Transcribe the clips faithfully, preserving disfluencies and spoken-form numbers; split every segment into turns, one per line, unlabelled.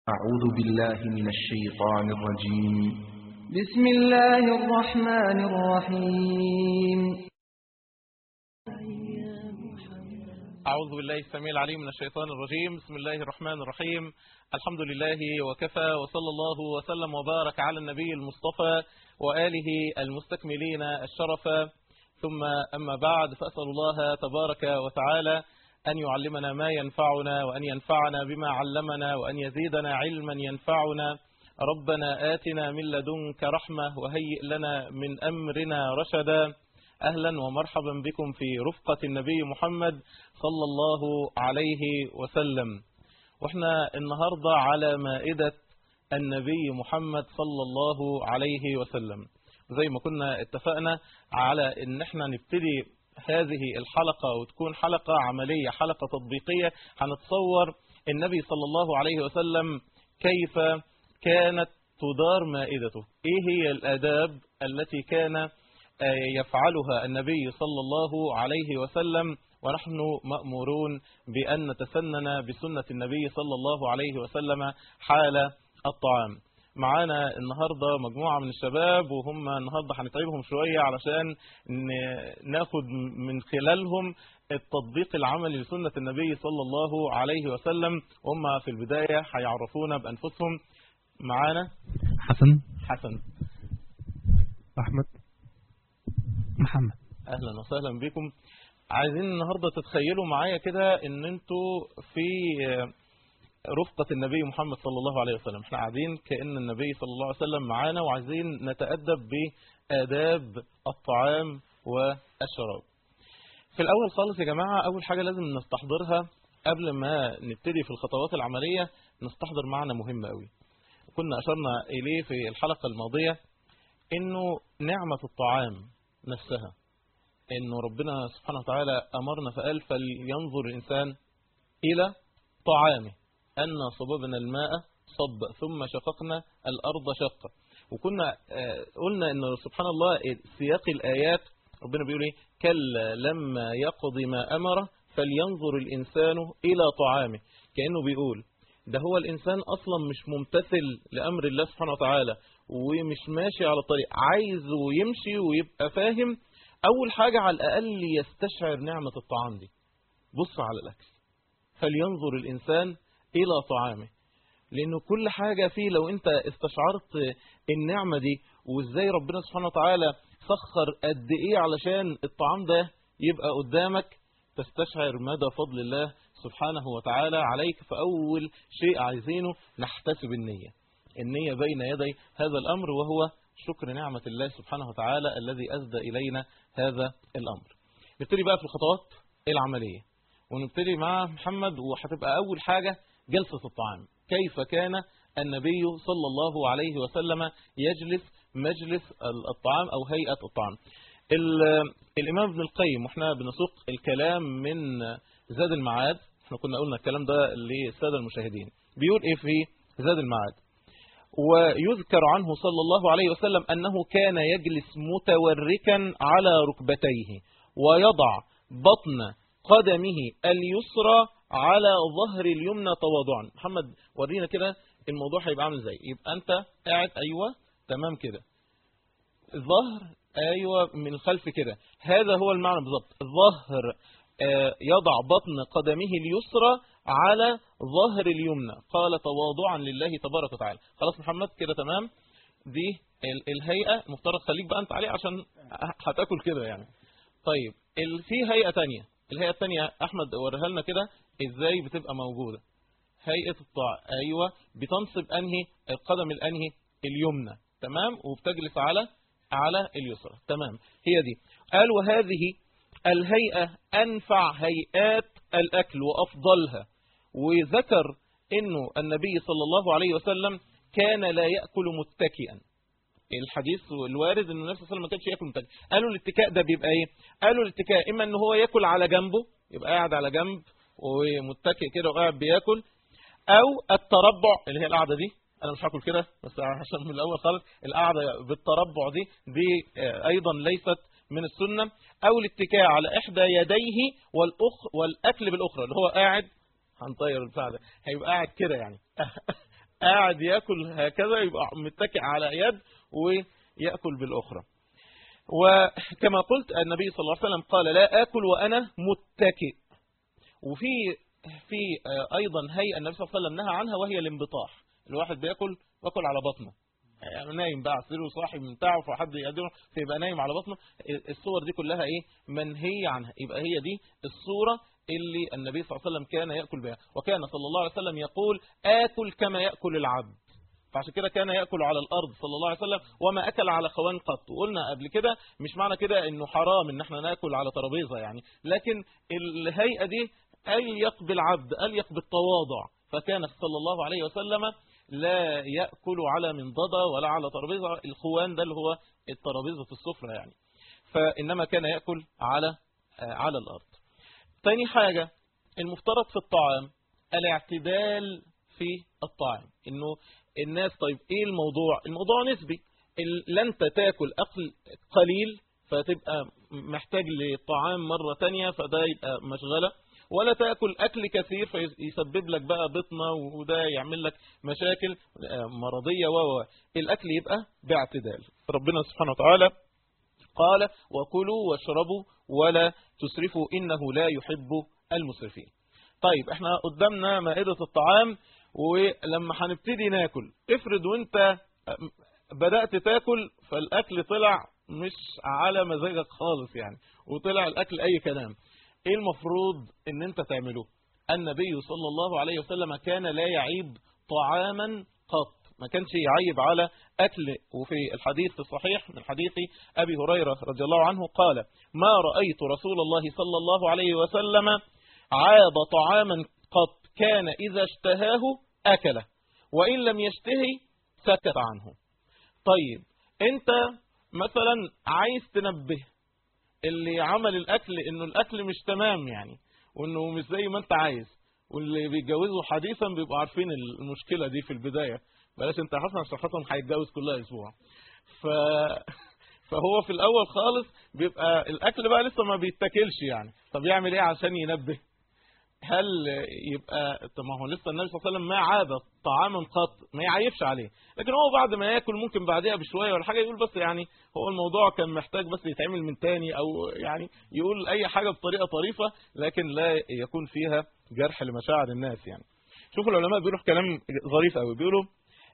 أعوذ بالله من الشيطان الرجيم.
بسم الله الرحمن الرحيم.
أعوذ بالله السميع العليم من الشيطان الرجيم. بسم الله الرحمن الرحيم. الحمد لله وكفى، وصلى الله وسلم وبارك على النبي المصطفى وآله المستكملين الشرف، ثم أما بعد، فأسأل الله تبارك وتعالى أن يعلمنا ما ينفعنا، وأن ينفعنا بما علمنا، وأن يزيدنا علما ينفعنا. ربنا آتنا من لدنك رحمة وهيئ لنا من أمرنا رشدا. أهلا ومرحبا بكم في رفقة النبي محمد صلى الله عليه وسلم، وإحنا النهاردة على مائدة النبي محمد صلى الله عليه وسلم. زي ما كنا اتفقنا على إن احنا نبتدي هذه الحلقة وتكون حلقة عملية، حلقة تطبيقية، هنتصور النبي صلى الله عليه وسلم كيف كانت تدار مائدته، ايه هي الآداب التي كان يفعلها النبي صلى الله عليه وسلم، ونحن مأمورون بأن نتسنن بسنة النبي صلى الله عليه وسلم حال الطعام. معانا النهاردة مجموعة من الشباب، وهم النهاردة هنتعبهم شوية علشان ناخد من خلالهم التطبيق العملي لسنة النبي صلى الله عليه وسلم، وهم في البداية هيعرفونا بأنفسهم. معانا
حسن
حسن
أحمد محمد.
أهلا وسهلا بكم. عايزين النهاردة تتخيلوا معايا كده ان انتوا في رفقة النبي محمد صلى الله عليه وسلم. احنا قاعدين كأن النبي صلى الله عليه وسلم معانا، وعايزين نتأدب بآداب الطعام والشراب. في الأول خالص يا جماعة، أول حاجة لازم نستحضرها قبل ما نبتدي في الخطوات العملية، نستحضر معنى مهم قوي كنا أشرنا إليه في الحلقة الماضية، إنه نعمة الطعام نفسها، إنه ربنا سبحانه وتعالى أمرنا فقال: فلينظر الإنسان إلى طعامه أن صببنا الماء صب ثم شققنا الأرض شقا. وكنا قلنا إنه سبحان الله سياق الآيات ربنا بيقول إيه؟ كلا لما يقضي ما أمره فلينظر الإنسان إلى طعامه. كأنه بيقول ده هو الإنسان أصلا مش ممتثل لأمر الله سبحانه وتعالى، ومش ماشي على الطريق، عايز ويمشي ويبقى فاهم. أول حاجة على الأقل يستشعر نعمة الطعام دي. بص على الأكل، فلينظر الإنسان إلى طعامه، لأنه كل حاجة فيه لو أنت استشعرت النعمة دي، وإزاي ربنا سبحانه وتعالى سخر قد إيه علشان الطعام ده يبقى قدامك، تستشعر مدى فضل الله سبحانه وتعالى عليك. فأول شيء عايزينه نحتسب النية، النية بين يدي هذا الأمر، وهو شكر نعمة الله سبحانه وتعالى الذي أسدى إلينا هذا الأمر. نبتدي بقى في الخطوات العملية، ونبتدي مع محمد، وهتبقى أول حاجة جلسة الطعام. كيف كان النبي صلى الله عليه وسلم يجلس مجلس الطعام أو هيئة الطعام. الإمام ابن القيم، وإحنا بنسوق الكلام من زاد المعاد، إحنا كنا قلنا الكلام ده للسادة المشاهدين، بيقول إيه في زاد المعاد: ويذكر عنه صلى الله عليه وسلم أنه كان يجلس متوركا على ركبتيه، ويضع بطن قدمه اليسرى على ظهر اليمنى تواضعا. محمد ورينا كده الموضوع هيبقى عامل ازاي. يبقى انت قاعد، ايوه تمام كده، الظهر ايوه من الخلف كده، هذا هو المعنى بالظبط. الظهر آه يضع بطن قدمه اليسرى على ظهر اليمنى، قال تواضعا لله تبارك وتعالى. خلاص محمد كده تمام، دي الهيئة المفترض خليك بقى انت عليه عشان هتاكل كده يعني. طيب في هيئة تانية، الهيئة التانية أحمد وريها لنا كده ازاي بتبقى موجودة. هيئة الطاعة، ايوه، بتنصب انهي القدم الانهي اليمنى، تمام، وبتجلس على على اليسرى، تمام، هي دي. قال: وهذه الهيئة أنفع هيئات الأكل وأفضلها. وذكر إنه النبي صلى الله عليه وسلم كان لا يأكل متكئا. الحديث الوارد إنه النبي صلى الله عليه وسلم ما كانش يأكل متكئا. قالوا الاتكاء ده بيبقى إيه؟ قالوا الاتكاء إما إن هو يأكل على جنبه، يبقى قاعد على جنب ومتكئ كده وقاعد بيأكل، أو التربع اللي هي القعدة دي. أنا مش هاكل كده بس عشان من الأول خالص القعدة بالتربع دي دي أيضا ليست من السنة. أو الاتكاء على إحدى يديه والأخ والأكل بالأخرى، اللي هو قاعد هنطير البتاع ده، هيبقى قاعد كده يعني قاعد يأكل هكذا يبقى متكئ على يد ويأكل بالأخرى. وكما قلت النبي صلى الله عليه وسلم قال لا آكل وأنا متكئ. وفي في أيضا هيئة النبي صلى الله عليه وسلم نهى عنها وهي الانبطاح. الواحد بيأكل ويأكل على بطنه، يعني نايم بقى على سريره صاحي من تعب فحد يقدمه فيبقى نايم على بطنه. الصور دي كلها ايه؟ منهي عنها. يبقى هي دي الصورة اللي النبي صلى الله عليه وسلم كان يأكل بها. وكان صلى الله عليه وسلم يقول آكل كما يأكل العبد. فعشان كده كان يأكل على الأرض صلى الله عليه وسلم وما أكل على خوان قط. وقلنا قبل كده مش معنى كده إنه حرام إن احنا نأكل على ترابيزة يعني، لكن الهيئة دي أليق بالعبد، أليق بالتواضع. فكان صلى الله عليه وسلم لا يأكل على منضدة ولا على ترابيزة. الخوان ده اللي هو الترابيزة السفرة يعني، فإنما كان يأكل على على الأرض. تاني حاجة المفترض في الطعام الاعتدال في الطعام. إنه الناس طيب إيه الموضوع؟ الموضوع نسبي. لن انت تاكل أكل قليل فتبقى محتاج لطعام مرة تانية فده يبقى مشغلة، ولا تأكل أكل كثير فيسبب لك بقى بطنة وده يعمل لك مشاكل مرضية. و الأكل يبقى باعتدال. ربنا سبحانه وتعالى قال وكلوا واشربوا ولا تسرفوا إنه لا يحب المسرفين. طيب احنا قدامنا مائدة الطعام، ولما هنبتدي ناكل افرض وانت بدأت تاكل فالأكل طلع مش على مزاجك خالص يعني، وطلع الأكل أي كلام. ايه المفروض ان انت تعمله؟ النبي صلى الله عليه وسلم كان لا يعيب طعاما قط، ما كانش يعيب على أكل. وفي الحديث الصحيح من حديث أبي هريرة رضي الله عنه قال ما رأيت رسول الله صلى الله عليه وسلم عاب طعاما قط، كان إذا اشتهاه أكله وإن لم يشتهي سكت عنه. طيب انت مثلا عايز تنبه اللي عمل الأكل إنه الأكل مش تمام يعني، وإنه مش زي ما أنت عايز، واللي بيتجوزوا حديثا بيبقوا عارفين المشكلة دي في البداية. بلاش أنت حسن عشان حسن هيتجوز كلها أسبوع. ف... فهو في الأول خالص بيبقى الأكل بقى لسه ما بيتاكلش يعني. طب يعمل إيه عشان ينبه؟ هل يبقى طب ما هو لسه النبي صلى الله عليه وسلم ما عاب طعاما قط، ما يعيبش عليه، لكن هو بعد ما ياكل ممكن بعدها بشويه ولا حاجه يقول بس يعني هو الموضوع كان محتاج بس يتعمل من تاني، او يعني يقول اي حاجه بطريقه طريفه لكن لا يكون فيها جرح لمشاعر الناس يعني. شوفوا العلماء بيقولوا كلام ظريف قوي، بيقولوا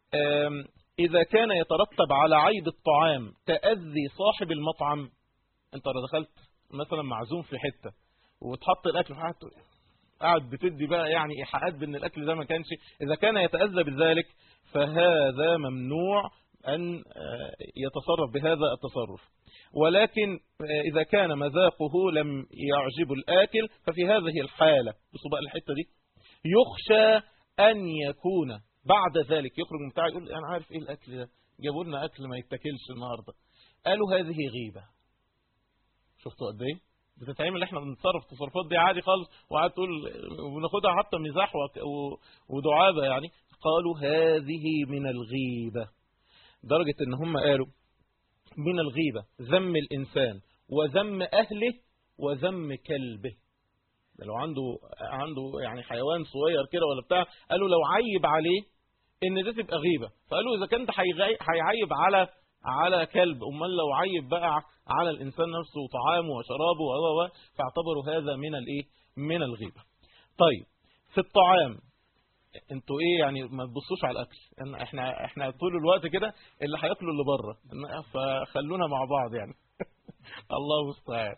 اذا كان يترتب على عيب الطعام تأذي صاحب المطعم. انت لو دخلت مثلا معزوم في حته وتحط الاكل في حته قاعد بتدي بقى يعني إيحاءات بأن الأكل ده ما كانش، إذا كان يتأذى بذلك فهذا ممنوع أن يتصرف بهذا التصرف. ولكن إذا كان مذاقه لم يعجب الآكل ففي هذه الحالة بصوا بقى الحتة دي يخشى أن يكون بعد ذلك يخرج من بتاعه يقول أنا عارف إيه الأكل ده، جابوا لنا أكل ما يتاكلش النهاردة. قالوا هذه غيبة. شفتوا قد إيه بتتعمل؟ احنا بنتصرف التصرفات دي عادي خالص وقعدت تقول وبناخدها حتى مزاح ودعابه يعني. قالوا هذه من الغيبه، درجه ان هم قالوا من الغيبه ذم الانسان وذم اهله وذم كلبه. ده لو عنده عنده يعني حيوان صغير كده ولا بتاع، قالوا لو عيب عليه ان ده تبقى غيبه. فقالوا اذا كنت هيعيب على على كلب، امال لو عيب بقى على الانسان نفسه وطعامه وشرابه و فاعتبروا هذا من الايه من الغيبه. طيب في الطعام انتوا ايه يعني ما تبصوش على الاكل، احنا احنا طول الوقت كده اللي هياكلوا اللي بره، فخلونا مع بعض يعني. الله المستعان.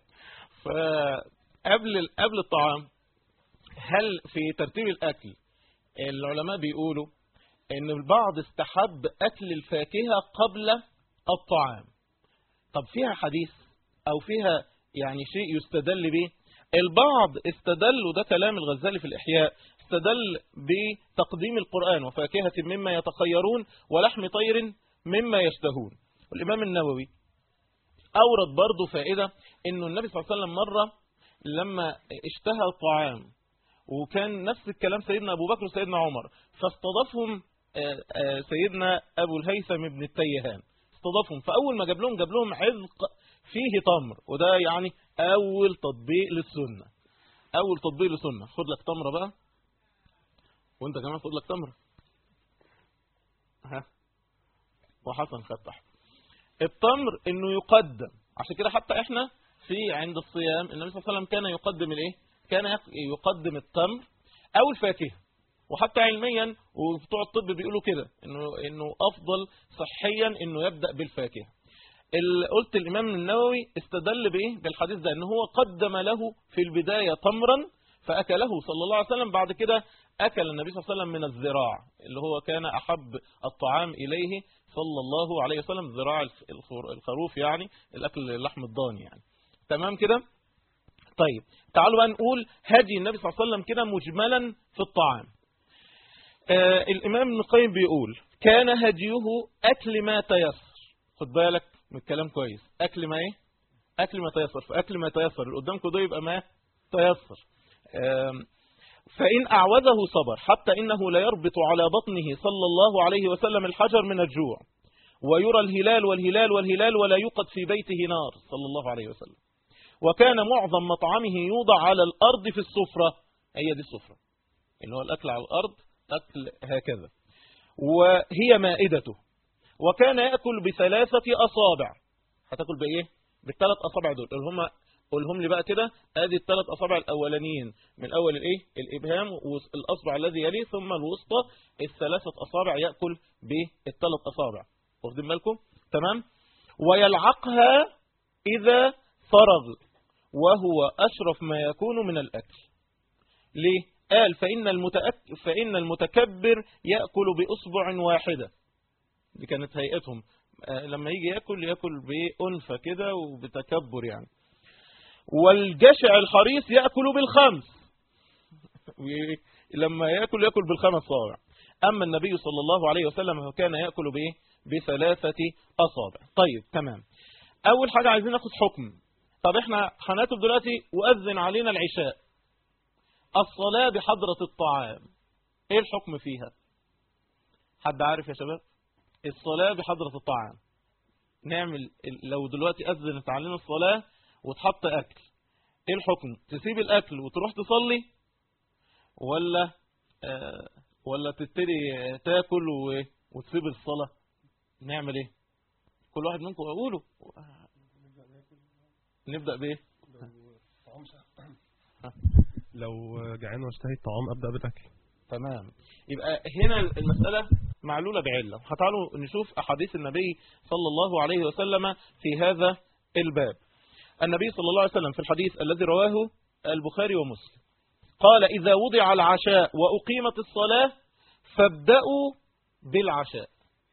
فقبل قبل الطعام هل في ترتيب الاكل العلماء بيقولوا ان البعض استحب اكل الفاكهه قبل الطعام. طب فيها حديث او فيها يعني شيء يستدل به؟ البعض استدل، وده كلام الغزالي في الإحياء، استدل بتقديم القرآن وفاكهة مما يتخيرون ولحم طير مما يشتهون. والإمام النووي أورد برضو فائدة انه النبي صلى الله عليه وسلم مرة لما اشتهى الطعام وكان نفس الكلام سيدنا أبو بكر وسيدنا عمر، فاستضافهم سيدنا أبو الهيثم بن التيهان، استضافهم. فأول ما جاب لهم جاب لهم عذق فيه تمر، وده يعني أول تطبيق للسنة، أول تطبيق للسنة. خد لك تمرة بقى وانت كمان خد لك تمرة. وحسن خد تحت. التمر انه يقدم، عشان كده حتى احنا في عند الصيام النبي صلى الله عليه وسلم كان يقدم الايه؟ كان يقدم التمر او الفاكهه. وحتى علميا وبتوع الطب بيقولوا كده انه انه افضل صحيا انه يبدا بالفاكهه. قلت الامام النووي استدل بايه؟ بالحديث ده ان هو قدم له في البدايه تمرا فاكله صلى الله عليه وسلم، بعد كده اكل النبي صلى الله عليه وسلم من الذراع اللي هو كان احب الطعام اليه صلى الله عليه وسلم، ذراع الخروف يعني الاكل لحم الضاني يعني. تمام كده؟ طيب تعالوا بقى نقول هدي النبي صلى الله عليه وسلم كده مجملا في الطعام. آه الامام ابن القيم بيقول كان هديه اكل ما تيسر. خد بالك من الكلام كويس، اكل ما ايه؟ اكل ما تيسر. فاكل ما تيسر اللي قدامكم ده يبقى ما تيسر. آه فإن أعوذه صبر حتى إنه لا يربط على بطنه صلى الله عليه وسلم الحجر من الجوع، ويرى الهلال والهلال والهلال ولا يوقد في بيته نار صلى الله عليه وسلم. وكان معظم مطعمه يوضع على الأرض في السفرة، هي دي السفرة اللي هو الأكل على الأرض، أكل هكذا، وهي مائدته. وكان يأكل بثلاثة أصابع. هتأكل بإيه؟ بالثلاث أصابع دول اللي هم قولهم لي بقى كده، ادي الثلاث اصابع الاولانيين من اول الايه؟ الابهام والاصبع الذي يليه ثم الوسطى، الثلاثه اصابع ياكل بالثلاث اصابع. واخدين بالكم؟ تمام؟ ويلعقها اذا فرغ وهو اشرف ما يكون من الاكل. ليه؟ قال فان المتأك... فان المتكبر ياكل باصبع واحده. دي كانت هيئتهم لما يجي ياكل ياكل بانفه كده وبتكبر يعني. والجشع الحريص يأكل بالخمس، لما يأكل يأكل بالخمس صابع. أما النبي صلى الله عليه وسلم فكان يأكل بإيه؟ بثلاثة أصابع. طيب تمام. أول حاجة عايزين ناخد حكم. طب احنا هناكل دلوقتي وأذن علينا العشاء، الصلاة بحضرة الطعام ايه الحكم فيها؟ حد عارف يا شباب؟ الصلاة بحضرة الطعام نعمل لو دلوقتي أذنت علينا الصلاة وتحط أكل، ايه الحكم؟ تسيب الأكل وتروح تصلي ولا آه ولا تبتدي تاكل وتسيب الصلاة؟ نعمل ايه؟ كل واحد منكم اقوله. نبدأ بايه؟
لو جعان واشتهي الطعام ابدأ بالاكل.
تمام. يبقى هنا المسألة معلولة بعلة. هتعالوا نشوف أحاديث النبي صلى الله عليه وسلم في هذا الباب. النبي صلى الله عليه وسلم في الحديث الذي رواه البخاري ومسلم قال إذا وضع العشاء وأقيمت الصلاة فابدأوا بالعشاء.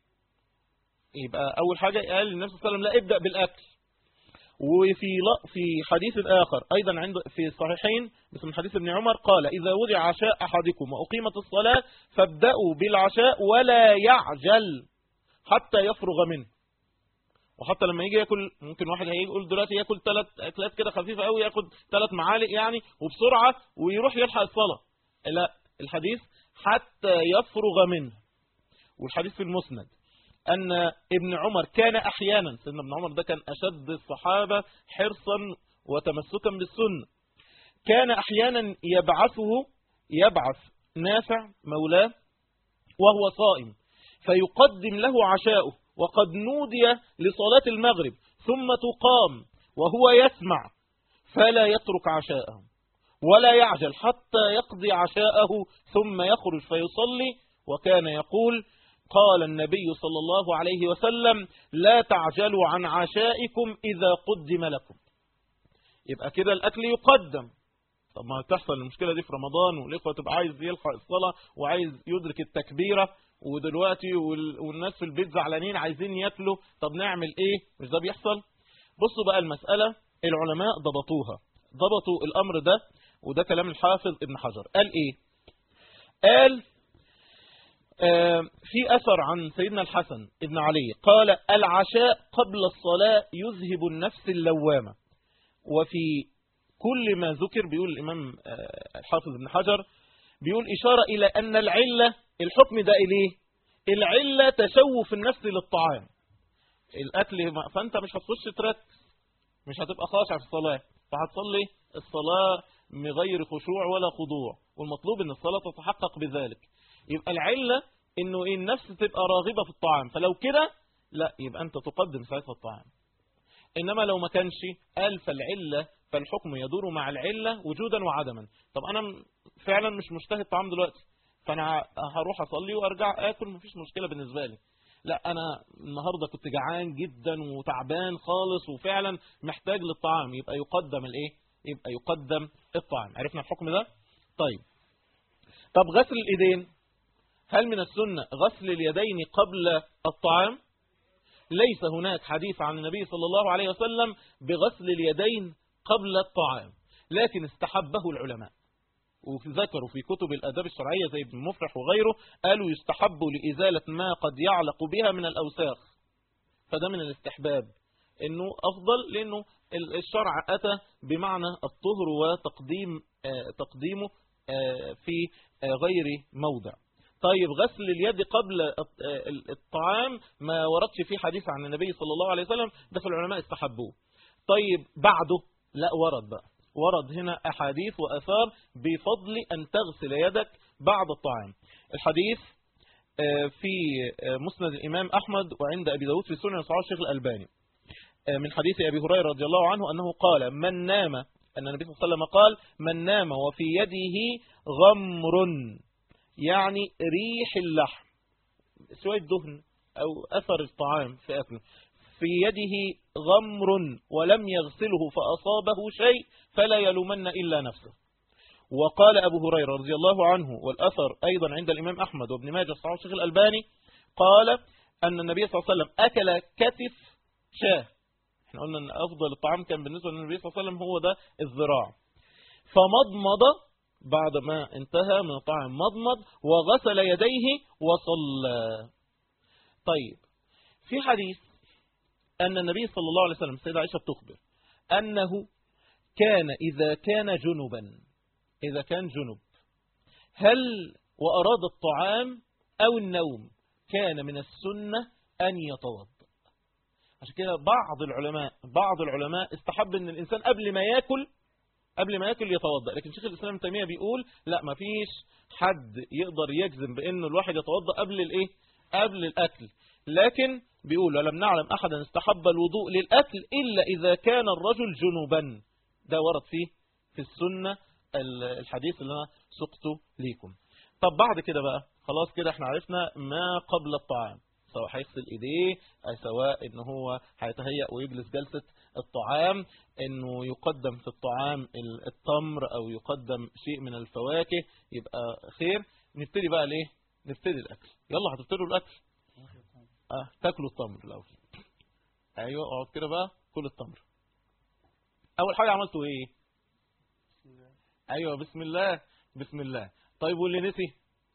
يبقى أول حاجة قال النبي صلى الله عليه وسلم لا ابدأ بالأكل. وفي في حديث آخر أيضا عند في الصحيحين باسم حديث ابن عمر قال إذا وضع عشاء أحدكم وأقيمت الصلاة فابدأوا بالعشاء ولا يعجل حتى يفرغ منه. وحتى لما يجي ياكل ممكن واحد هيجي يقول دلوقتي ياكل ثلاث اكلات كده خفيفه قوي، ياخد ثلاث معالق يعني وبسرعه ويروح يلحق الصلاه. لا، الحديث حتى يفرغ منه. والحديث في المسند ان ابن عمر كان احيانا، سيدنا ابن عمر ده كان اشد الصحابه حرصا وتمسكا بالسنه، كان احيانا يبعثه يبعث نافع مولاه وهو صائم فيقدم له عشاؤه وقد نودي لصلاة المغرب ثم تقام وهو يسمع فلا يترك عشاءه ولا يعجل حتى يقضي عشاءه ثم يخرج فيصلي. وكان يقول قال النبي صلى الله عليه وسلم لا تعجلوا عن عشائكم إذا قدم لكم. يبقى كده الأكل يقدم. طب ما تحصل المشكلة دي في رمضان والإخوة تبقى عايز يلحق الصلاة وعايز يدرك التكبيرة، ودلوقتي والناس في البيت زعلانين عايزين ياكلوا، طب نعمل ايه؟ مش ده بيحصل؟ بصوا بقى المسألة العلماء ضبطوها، ضبطوا الأمر ده، وده كلام الحافظ ابن حجر. قال ايه؟ قال آه في أثر عن سيدنا الحسن ابن علي قال العشاء قبل الصلاة يذهب النفس اللوامة. وفي كل ما ذكر بيقول الإمام آه الحافظ ابن حجر بيقول إشارة إلى أن العلة الحكم ده إليه العلة تشوف النفس للطعام الأكل، فأنت مش هتخش تركز، مش هتبقى خاشع في الصلاة، فهتصلي الصلاة من غير خشوع ولا خضوع، والمطلوب أن الصلاة تتحقق بذلك. يبقى العلة أنه النفس تبقى راغبة في الطعام، فلو كده لا يبقى أنت تقدم ساعتها الطعام. إنما لو ما كانش قال فالعلة فالحكم يدور مع العلة وجودا وعدما. طب أنا فعلا مش مشتهي الطعام دلوقتي، فأنا هروح أصلي وأرجع أكل، مفيش مشكلة بالنسبة لي. لا أنا النهاردة كنت جعان جدا وتعبان خالص وفعلا محتاج للطعام، يبقى يقدم الإيه؟ يبقى يقدم الطعام. عرفنا الحكم ده؟ طيب طب غسل الإيدين، هل من السنة غسل اليدين قبل الطعام؟ ليس هناك حديث عن النبي صلى الله عليه وسلم بغسل اليدين قبل الطعام، لكن استحبه العلماء وذكروا في كتب الآداب الشرعية زي ابن مفرح وغيره، قالوا يستحب لإزالة ما قد يعلق بها من الأوساخ. فده من الاستحباب، إنه أفضل لأنه الشرع أتى بمعنى الطهر وتقديم تقديمه في غير موضع. طيب غسل اليد قبل الطعام ما وردش فيه حديث عن النبي صلى الله عليه وسلم، بس العلماء استحبوه. طيب بعده لا، ورد بقى ورد هنا أحاديث وأثار بفضل أن تغسل يدك بعد الطعام. الحديث في مسند الإمام أحمد وعند أبي داود في سنن صحيح الشيخ الألباني من حديث أبي هريرة رضي الله عنه أنه قال من نام، أن النبي صلى الله عليه وسلم قال من نام وفي يده غمر، يعني ريح اللحم، شوية دهن أو أثر الطعام في أكله، في يده غمر ولم يغسله فأصابه شيء فلا يلومن إلا نفسه. وقال أبو هريرة رضي الله عنه والأثر أيضا عند الإمام أحمد وابن ماجه صحيح الشيخ الألباني قال أن النبي صلى الله عليه وسلم أكل كتف شاه. احنا قلنا أن أفضل الطعام كان بالنسبة للنبي صلى الله عليه وسلم هو ده الذراع. فمضمض بعد ما انتهى من الطعام، مضمض وغسل يديه وصلى. طيب في حديث أن النبي صلى الله عليه وسلم السيدة عائشة بتخبر أنه كان إذا كان جنبا، إذا كان جنب هل وأراد الطعام أو النوم كان من السنة أن يتوضأ. عشان كده بعض العلماء بعض العلماء استحب أن الإنسان قبل ما يأكل قبل ما يأكل يتوضأ، لكن شيخ الإسلام ابن تيمية بيقول لا، ما فيش حد يقدر يجزم بأنه الواحد يتوضأ قبل الإيه؟ قبل الأكل، لكن بيقول ولم نعلم أحدا استحب الوضوء للأكل إلا إذا كان الرجل جنوبا. ده ورد فيه في السنة الحديث اللي أنا سقته ليكم. طب بعد كده بقى خلاص كده احنا عرفنا ما قبل الطعام، سواء هيغسل ايديه، سواء انه هو هيتهيأ ويجلس جلسة الطعام، انه يقدم في الطعام التمر او يقدم شيء من الفواكه يبقى خير. نبتدي بقى ليه؟ نبتدي الاكل. يلا هتبتدوا الاكل. اه تاكلوا التمر الاول. ايوه اقعد كده بقى كل التمر. اول حاجة عملتوا ايه؟ ايوه بسم الله بسم الله. طيب واللي نسي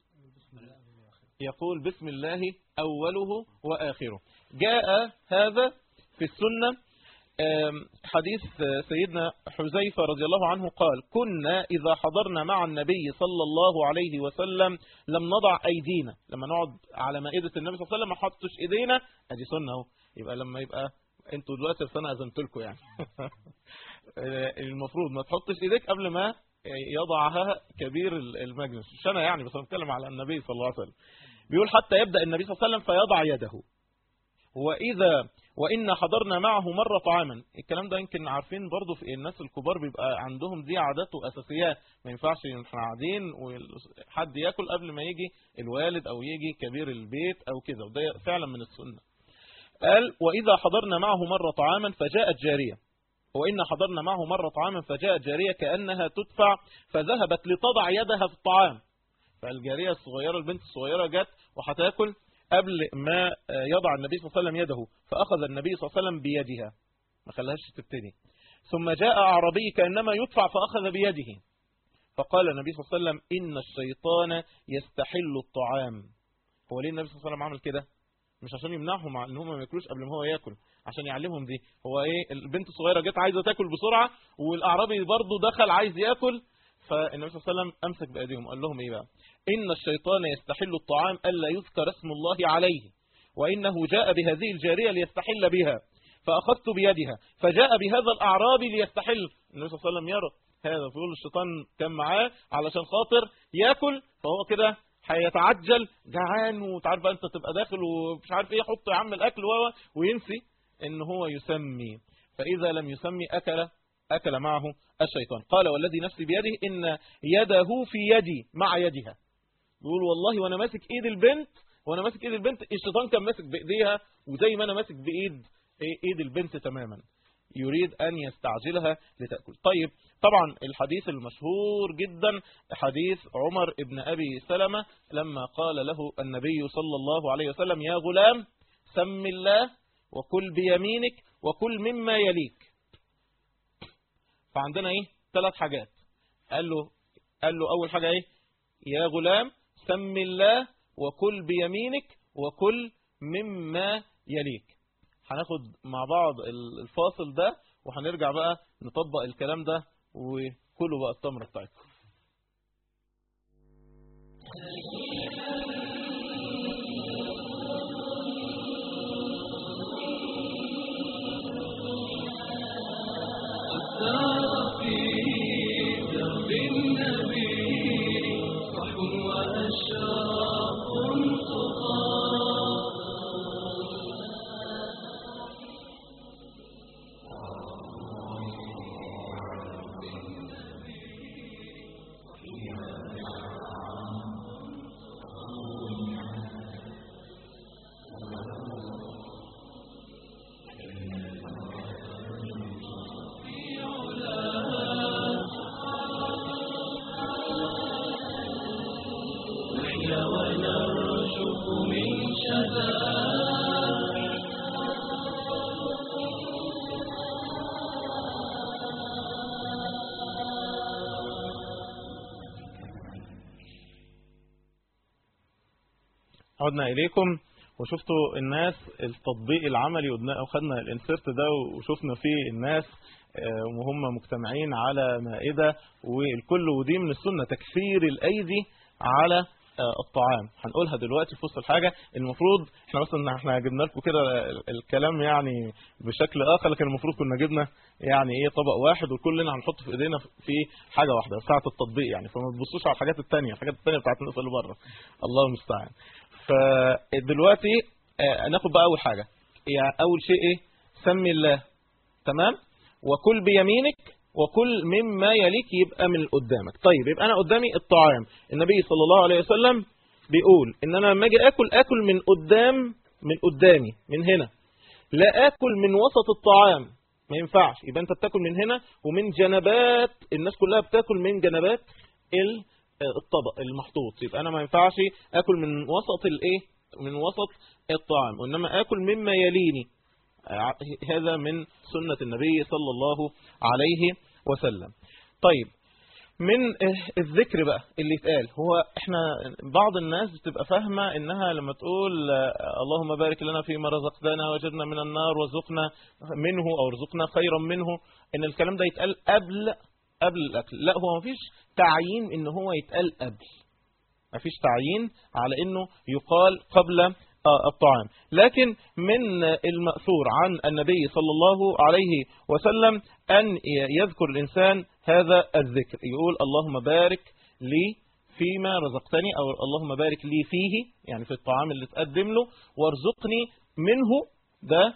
يقول بسم الله أوله وآخره. جاء هذا في السنة حديث سيدنا حذيفة رضي الله عنه قال كنا إذا حضرنا مع النبي صلى الله عليه وسلم لم نضع أيدينا. لما نقعد على مائدة النبي صلى الله عليه وسلم ما حطش إيدينا، ادي سنة اهو. يبقى لما يبقى انتوا دلوقتي في سنة أذنت لكم يعني المفروض ما تحطش إيديك قبل ما يضعها كبير المجلس. مش أنا يعني، بس أنا بتكلم على النبي صلى الله عليه وسلم. بيقول حتى يبدأ النبي صلى الله عليه وسلم فيضع يده. وإذا وإن حضرنا معه مرة طعاما. الكلام ده يمكن عارفين برضو في الناس الكبار بيبقى عندهم دي عادات وأساسيات، ما ينفعش احنا قاعدين وحد يأكل قبل ما يجي الوالد أو يجي كبير البيت أو كذا، وده فعلا من السنة. قال وإذا حضرنا معه مرة طعاما فجاءت جارية، وإن حضرنا معه مرة طعاما فجاءت جارية كأنها تدفع فذهبت لتضع يدها في الطعام. فالجارية الصغيرة البنت الصغيرة جت وهتاكل قبل ما يضع النبي صلى الله عليه وسلم يده، فأخذ النبي صلى الله عليه وسلم بيدها ما خلاهاش تبتدي. ثم جاء أعرابي كأنما يدفع فأخذ بيده، فقال النبي صلى الله عليه وسلم إن الشيطان يستحل الطعام. هو ليه النبي صلى الله عليه وسلم عمل كده؟ مش عشان يمنعهم ان هم ما ياكلوش قبل ما هو ياكل، عشان يعلمهم دي. هو ايه، البنت الصغيره جت عايزه تاكل بسرعه والاعرابي برضه دخل عايز ياكل، فالنبي صلى الله عليه وسلم امسك بايديهم قال لهم ايه بقى؟ ان الشيطان يستحل الطعام الا يذكر اسم الله عليه، وانه جاء بهذه الجاريه ليستحل بها، فاخذت بيدها فجاء بهذا الاعرابي ليستحل. النبي صلى الله عليه وسلم يرى هذا، فيقول الشيطان كان معاه علشان خاطر ياكل، فهو كده هيتعجل جعان، وتعرف بقى انت تبقى داخل ومش عارف ايه، حط يا عم الاكل و وينسي ان هو يسمي. فاذا لم يسمي اكل اكل معه الشيطان. قال والذي نفسي بيده ان يده في يدي مع يدها. يقول والله وانا ماسك ايد البنت وانا ماسك ايد البنت الشيطان كان ماسك بايديها، وزي ما انا ماسك بايد ايد البنت تماما. يريد ان يستعجلها لتأكل. طيب طبعا الحديث المشهور جدا حديث عمر ابن ابي سلمة لما قال له النبي صلى الله عليه وسلم يا غلام سم الله وكل بيمينك وكل مما يليك. فعندنا ايه ثلاث حاجات. قال له قال له اول حاجة ايه؟ يا غلام سم الله وكل بيمينك وكل مما يليك. هناخد مع بعض الفاصل ده وهنرجع بقى نطبق الكلام ده، وكلوا بقى التمر بتاعتكم. عدنا إليكم وشفتوا الناس التطبيق العملي، وخدنا الانسرت ده وشفنا فيه الناس وهم مجتمعين على مائدة، والكل ودي من السنة تكثير الأيدي على الطعام. هنقولها دلوقتي في وسط الحاجة. المفروض احنا بس ان احنا جبنا لكم كده الكلام يعني بشكل آخر، لكن المفروض كنا جبنا يعني ايه طبق واحد وكلنا هنحط في ايدينا في حاجة واحدة ساعة التطبيق يعني، فما تبصوش على الحاجات التانية، الحاجات التانية بتاعت الناس اللي بره، الله المستعان. فدلوقتي ناخد بقى اول حاجة، يعني اول شيء ايه؟ سمي الله، تمام، وكل بيمينك وكل مما يليك، يبقى من قدامك. طيب يبقى انا قدامي الطعام، النبي صلى الله عليه وسلم بيقول ان انا لما اجي اكل اكل من قدام، من قدامي من هنا، لا اكل من وسط الطعام، ما ينفعش. يبقى انت بتاكل من هنا ومن جنبات، الناس كلها بتاكل من جنبات الطبق المحطوط، يبقى انا ما ينفعش اكل من وسط الايه، من وسط الطعام، وانما اكل مما يليني. هذا من سنة النبي صلى الله عليه وسلم. طيب من الذكر بقى اللي اتقال، هو احنا بعض الناس بتبقى فاهمة انها لما تقول اللهم بارك لنا فيما رزقتنا وجرنا من النار وارزقنا منه او ارزقنا خيرا منه، ان الكلام ده يتقال قبل قبل الاكل. لا، هو مفيش تعيين ان هو يتقال قبل، مفيش تعيين على انه يقال قبل الطعام. لكن من المأثور عن النبي صلى الله عليه وسلم أن يذكر الإنسان هذا الذكر، يقول اللهم بارك لي فيما رزقتني، أو اللهم بارك لي فيه، يعني في الطعام اللي تقدم له، وارزقني منه. ده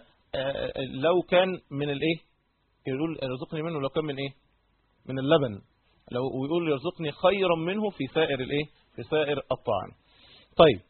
لو كان من الإيه، يقول ارزقني منه لو كان من إيه، من اللبن، لو ويقول يرزقني خيرا منه في سائر الإيه، في سائر الطعام. طيب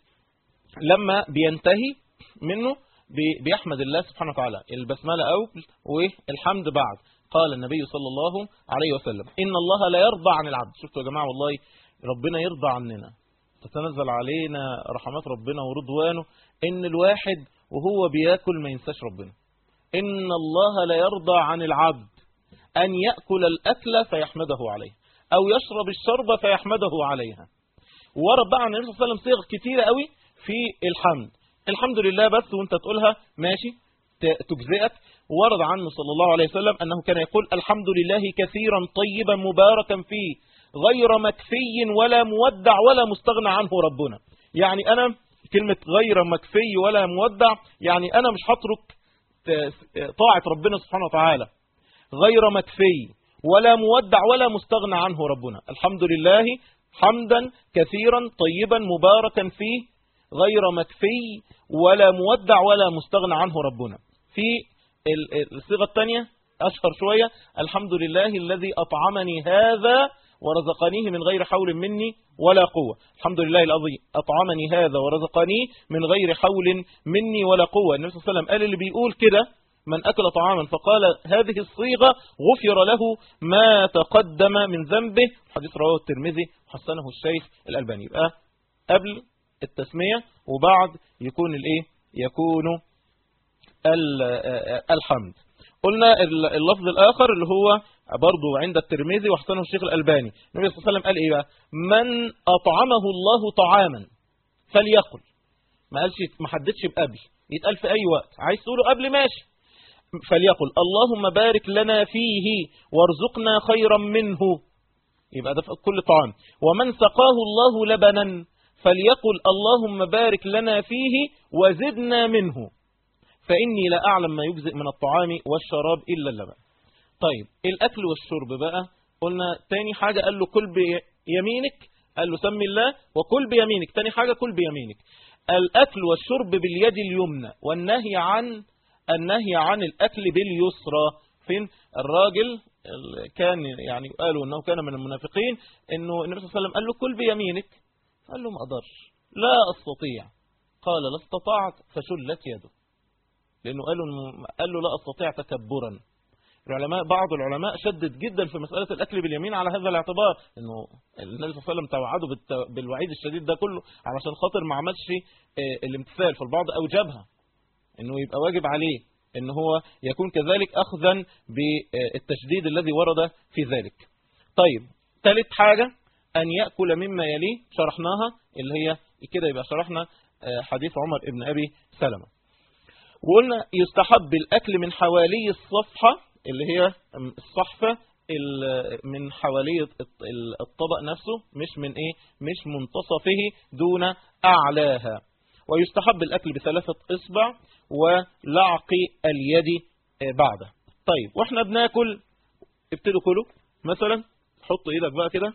لما بينتهي منه بيحمد الله سبحانه وتعالى، البسملة أول والحمد بعد. قال النبي صلى الله عليه وسلم إن الله لا يرضى عن العبد. شفتوا يا جماعة، والله ربنا يرضى عننا، تتنزل علينا رحمات ربنا ورضوانه، إن الواحد وهو بياكل ما ينساش ربنا. إن الله لا يرضى عن العبد أن يأكل الأكل فيحمده عليه، أو يشرب الشرب فيحمده عليها. ورد بقى عن النبي صلى الله عليه وسلم صيغ كتيرة قوي في الحمد. الحمد لله بس وانت تقولها ماشي تجزئك. ورد عنه صلى الله عليه وسلم أنه كان يقول الحمد لله كثيرا طيبا مباركا فيه غير مكفي ولا مودع ولا مستغنى عنه ربنا. يعني أنا كلمة غير مكفي ولا مودع، يعني أنا مش هترك طاعة ربنا سبحانه وتعالى. غير مكفي ولا مودع ولا مستغنى عنه ربنا. الحمد لله حمدا كثيرا طيبا مباركا فيه غير مكفي ولا مودع ولا مستغنى عنه ربنا. في الصيغة الثانية أشهر شوية: الحمد لله الذي أطعمني هذا ورزقنيه من غير حول مني ولا قوة. الحمد لله الذي أطعمني هذا ورزقنيه من غير حول مني ولا قوة. النبي صلى الله عليه وسلم قال اللي بيقول كده: من أكل طعاما فقال هذه الصيغة غفر له ما تقدم من ذنبه. حديث رواه الترمذي وحسنه الشيخ الألباني. يبقى قبل التسمية وبعد يكون الايه يكون الحمد. قلنا اللفظ الآخر اللي هو برضو عند الترمذي وحسنه الشيخ الألباني. النبي صلى الله عليه وسلم قال ايه بقى؟ من أطعمه الله طعاما فليقل. ما قالش ما حددش بقبل، يتقال في أي وقت، عايز تقوله قبل ماشي. فليقل اللهم بارك لنا فيه وارزقنا خيرا منه، يبقى ده في كل طعام. ومن سقاه الله لبنا فليقل اللهم بارك لنا فيه وزدنا منه فإني لا أعلم ما يجزئ من الطعام والشراب إلا اللبن. طيب الأكل والشرب بقى، قلنا تاني حاجة قال له كل بيمينك، قال له سمي الله وكل بيمينك. تاني حاجة كل بيمينك. الأكل والشرب باليد اليمنى، والنهي عن النهي عن الأكل باليسرى. فين الراجل كان يعني قالوا أنه كان من المنافقين، أنه النبي صلى الله عليه وسلم قال له كل بيمينك، قال له ما أقدرش، لا أستطيع. قال لا استطعت فشلت يده، لأنه قالوا قال له لا أستطيع تكبرا. العلماء بعض العلماء شدد جدا في مسألة الأكل باليمين على هذا الاعتبار، أنه النبي صلى الله عليه وسلم توعده بالوعيد الشديد ده كله علشان خاطر ما عملش الامتثال. فالبعض أوجبها أنه يبقى واجب عليه أنه هو يكون كذلك أخذا بالتشديد الذي ورد في ذلك. طيب ثالث حاجة أن يأكل مما يليه، شرحناها اللي هي كده، يبقى شرحنا حديث عمر ابن أبي سلمة. وقلنا يستحب الأكل من حوالي الصفحة اللي هي الصحفة من حوالي الطبق نفسه، مش من إيه مش منتصفه دون أعلاها. ويستحب الأكل بثلاثة إصبع ولعق اليد بعده. طيب واحنا بناكل ابتدوا كله مثلا، حط ايدك بقى كده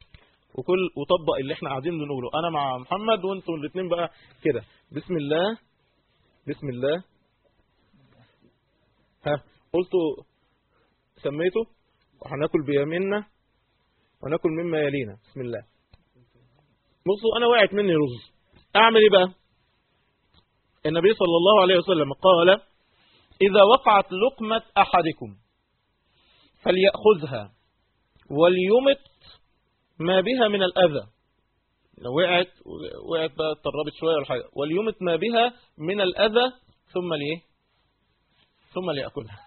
وكل وطبق اللي احنا قاعدين بنقوله، انا مع محمد وانتم الاثنين بقى كده. بسم الله بسم الله. ها قلتوا سميته، وهناكل بيميننا وناكل مما يلينا. بسم الله. بصوا انا وقعت مني رز، اعمل ايه بقى؟ النبي صلى الله عليه وسلم قال: إذا وقعت لقمة أحدكم فليأخذها وليمت ما بها من الأذى. لو وقعت وقعت بقى اضطربت شوية ولا حاجة، وليمت ما بها من الأذى ثم ليه ثم ليأكلها.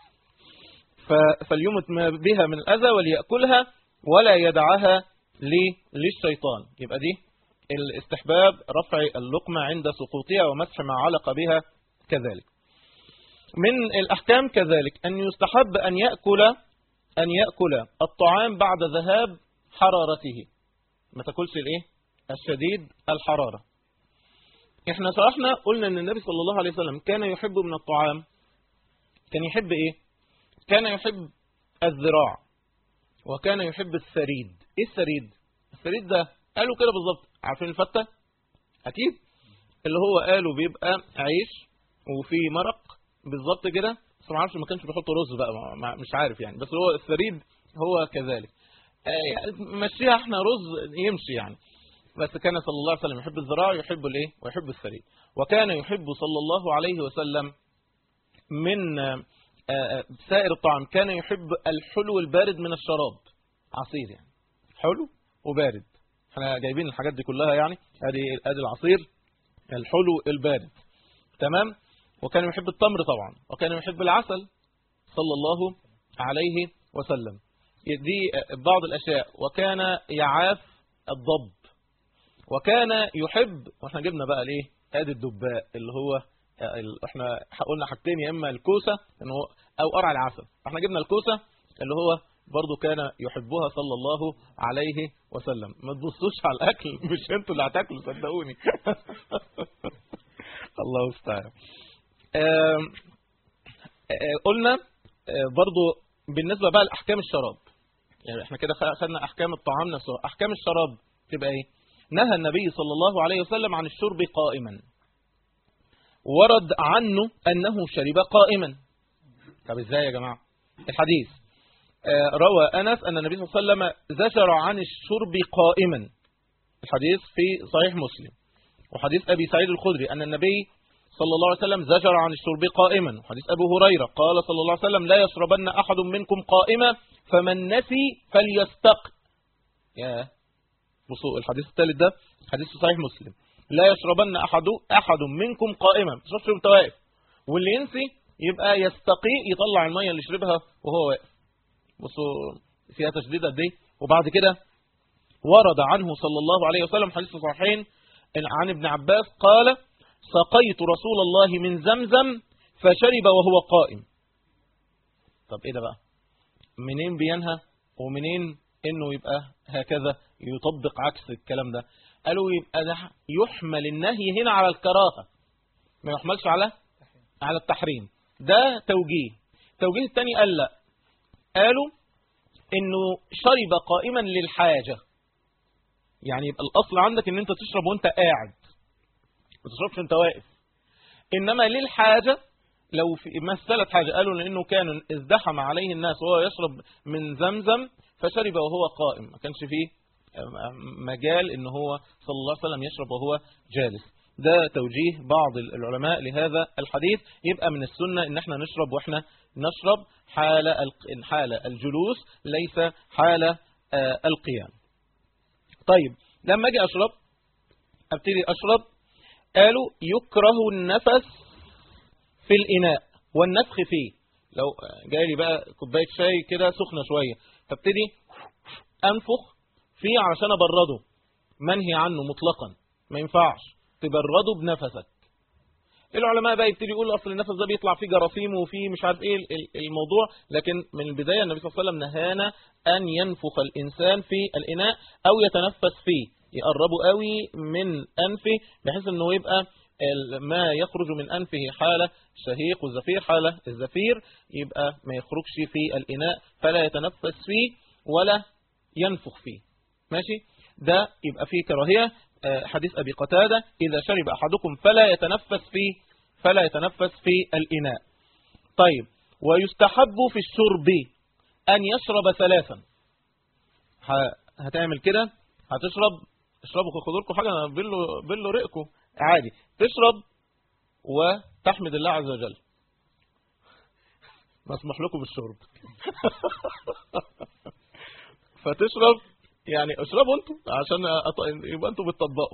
فليمت ما بها من الأذى وليأكلها ولا يدعها للشيطان. يبقى دي الاستحباب رفع اللقمة عند سقوطها ومسح ما علق بها كذلك. من الأحكام كذلك أن يستحب أن يأكل أن يأكل الطعام بعد ذهاب حرارته، ما تاكلش الايه الشديد الحرارة. احنا شرحنا قلنا ان النبي صلى الله عليه وسلم كان يحب من الطعام، كان يحب ايه كان يحب الذراع، وكان يحب الثريد. ايه الثريد؟ الثريد ده قالوا كده بالظبط، عارفين الفتة اكيد، اللي هو قالوا بيبقى عيش وفي مرق بالظبط كده، بس ما عارفش ما كانش بيحطوا رز بقى، مش عارف يعني، بس هو الثريد هو كذلك. مشيها احنا رز يمشي يعني، بس كان صلى الله عليه وسلم يحب الذراع ويحب الايه ويحب الثريد. وكان يحب صلى الله عليه وسلم من سائر الطعام، كان يحب الحلو البارد من الشراب، عصير يعني حلو وبارد. احنا جايبين الحاجات دي كلها يعني، ادي ادي العصير الحلو البارد تمام. وكان يحب التمر طبعا، وكان يحب العسل صلى الله عليه وسلم. دي بعض الاشياء. وكان يعاف الضب، وكان يحب، واحنا جبنا بقى الايه ادي الدباء اللي هو احنا قلنا حاجتين، يا اما الكوسه انه او قرع العسل، احنا جبنا الكوسه اللي هو برضو كان يحبها صلى الله عليه وسلم. ما تبصوش على الاكل، مش انتوا اللي هتاكلوا صدقوني. الله المستعان. قلنا برضو بالنسبه بقى لاحكام الشراب، يعني احنا كده خدنا احكام الطعام نفسه. احكام الشراب تبقى ايه؟ نهى النبي صلى الله عليه وسلم عن الشرب قائما، ورد عنه أنه شرب قائما. طب ازاي يا جماعة؟ الحديث آه روى أنس أن النبي صلى الله عليه وسلم زجر عن الشرب قائما، الحديث في صحيح مسلم. وحديث أبي سعيد الخدري أن النبي صلى الله عليه وسلم زجر عن الشرب قائما. وحديث أبو هريرة قال صلى الله عليه وسلم لا يشربن أحد منكم قائما فمن نسي فليستق. يا بصوا الحديث الثالث ده حديث صحيح مسلم، لا يشربن أحد أحد منكم قائما، ما تشربش وانت واقف، واللي ينسي يبقى يستقي يطلع المية اللي يشربها وهو واقف. بصوا فيها تشديد قد ايه. وبعد كده ورد عنه صلى الله عليه وسلم حديث صحيحين عن ابن عباس قال سقيت رسول الله من زمزم فشرب وهو قائم. طب ايه ده بقى؟ منين بينهى ومنين انه يبقى هكذا يطبق عكس الكلام ده؟ قالوا يبقى ده يحمل النهي هنا على الكراهه، ما يحملش على على التحريم. ده توجيه. توجيه الثاني قال لا، قالوا انه شرب قائما للحاجه، يعني يبقى الاصل عندك ان انت تشرب وانت قاعد، ما تشربش وانت واقف. انما للحاجه لو في مساله حاجه، قالوا لانه كان ازدحم عليه الناس وهو يشرب من زمزم فشرب وهو قائم، ما كانش فيه مجال ان هو صلى الله عليه وسلم يشرب وهو جالس. ده توجيه بعض العلماء لهذا الحديث. يبقى من السنة ان احنا نشرب واحنا نشرب حال حال الجلوس، ليس حال القيام. طيب لما اجي اشرب ابتدي اشرب، قالوا يكره النفس في الاناء والنفخ فيه. لو جاي لي بقى كوبايه شاي كده سخنه شويه، فابتدي انفخ فيه علشان ابرده، منهي عنه مطلقا، ما ينفعش تبرده بنفسك. العلماء بقى يبتدي يقول اصل النفس ده بيطلع فيه جراثيم وفيه مش عارف ايه الموضوع، لكن من البدايه النبي صلى الله عليه وسلم نهانا ان ينفخ الانسان في الاناء او يتنفس فيه، يقربه قوي من انفه بحيث انه يبقى ما يخرج من انفه حاله الشهيق والزفير، حاله الزفير يبقى ما يخرجش في الاناء، فلا يتنفس فيه ولا ينفخ فيه. ماشي؟ ده يبقى فيه كراهيه. حديث أبي قتادة إذا شرب أحدكم فلا يتنفس في فلا يتنفس في الإناء. طيب ويستحب في الشرب أن يشرب ثلاثا. هتعمل كده، هتشرب، اشربوا خدوا لكم حاجة، بلوا بلوا رئكم عادي، تشرب وتحمد الله عز وجل، مسموح لكم بالشرب. فتشرب يعني اشربوا انتوا عشان يبقى انتوا بتطبقوا.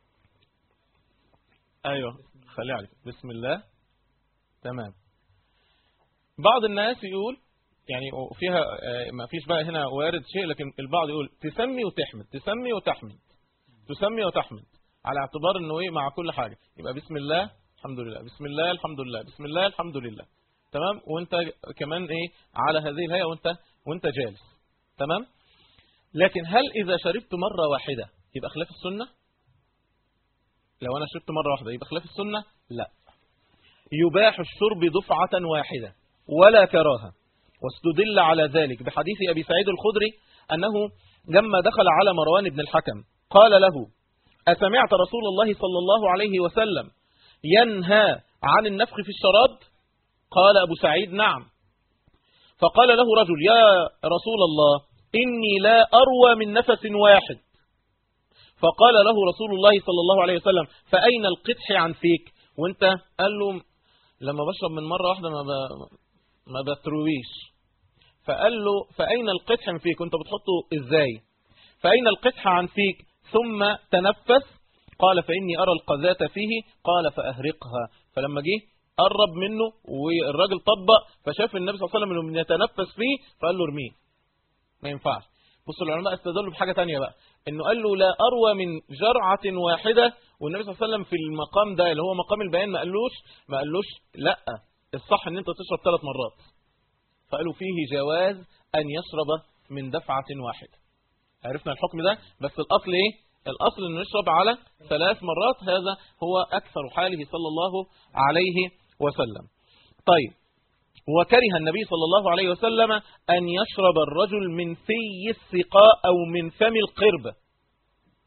ايوه خلي عليك بسم الله. تمام. بعض الناس يقول يعني فيها ما فيش بقى هنا وارد شيء، لكن البعض يقول تسمي وتحمد، تسمي وتحمد، تسمي وتحمد، على اعتبار انه ايه مع كل حاجه يبقى بسم الله الحمد لله، بسم الله الحمد لله، بسم الله الحمد لله. تمام. وانت كمان ايه على هذه الهيئه وانت وانت جالس. تمام. لكن هل إذا شربت مرة واحدة يبقى خلاف السنة؟ لو أنا شربت مرة واحدة يبقى خلاف السنة؟ لا، يباح الشرب دفعة واحدة ولا كراهة. واستدل على ذلك بحديث أبي سعيد الخدري أنه لما دخل على مروان بن الحكم قال له أسمعت رسول الله صلى الله عليه وسلم ينهى عن النفخ في الشراب؟ قال أبو سعيد نعم. فقال له رجل يا رسول الله إني لا أروى من نفس واحد. فقال له رسول الله صلى الله عليه وسلم فأين القدح عن فيك؟ وانت قال له لما بشرب من مرة واحدة ما, ب... ما بترويش. فقال له فأين القدح عن فيك؟ وانت بتحطه ازاي؟ فأين القدح عن فيك ثم تنفس؟ قال فإني أرى القذاة فيه. قال فأهرقها. فلما جه قرب منه والراجل طبق فشاف النبي صلى الله عليه وسلم انه يتنفس فيه فقال له ارميه، ما ينفعش. بصوا العلماء استدلوا بحاجة تانية بقى، انه قال له لا اروى من جرعة واحدة، والنبي صلى الله عليه وسلم في المقام ده اللي هو مقام البيان ما قالوش ما قالوش لا الصح ان انت تشرب ثلاث مرات. فقالوا فيه جواز ان يشرب من دفعة واحدة. عرفنا الحكم ده، بس الاصل ايه؟ الاصل انه يشرب على ثلاث مرات، هذا هو اكثر حاله صلى الله عليه وسلم. طيب وكره النبي صلى الله عليه وسلم أن يشرب الرجل من في السقاء أو من فم القربة.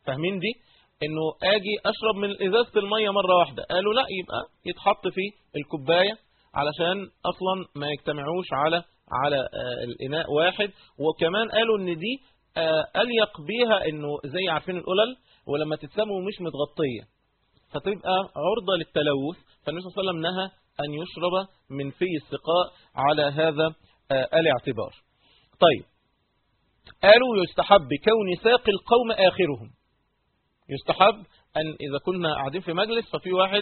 فاهمين دي؟ انه اجي اشرب من ازازة المية مرة واحدة، قالوا لا، يبقى يتحط في الكوباية علشان اصلا ما يجتمعوش على على الاناء واحد. وكمان قالوا ان دي اليق بيها انه زي عارفين القلل ولما تتسموا مش متغطية فتبقى عرضة للتلوث، فالنبي صلى الله عليه وسلم نهى ان يشرب من في السقاء على هذا الاعتبار. طيب قالوا يستحب كون ساق القوم آخرهم، يستحب أن إذا كنا قاعدين في مجلس ففي واحد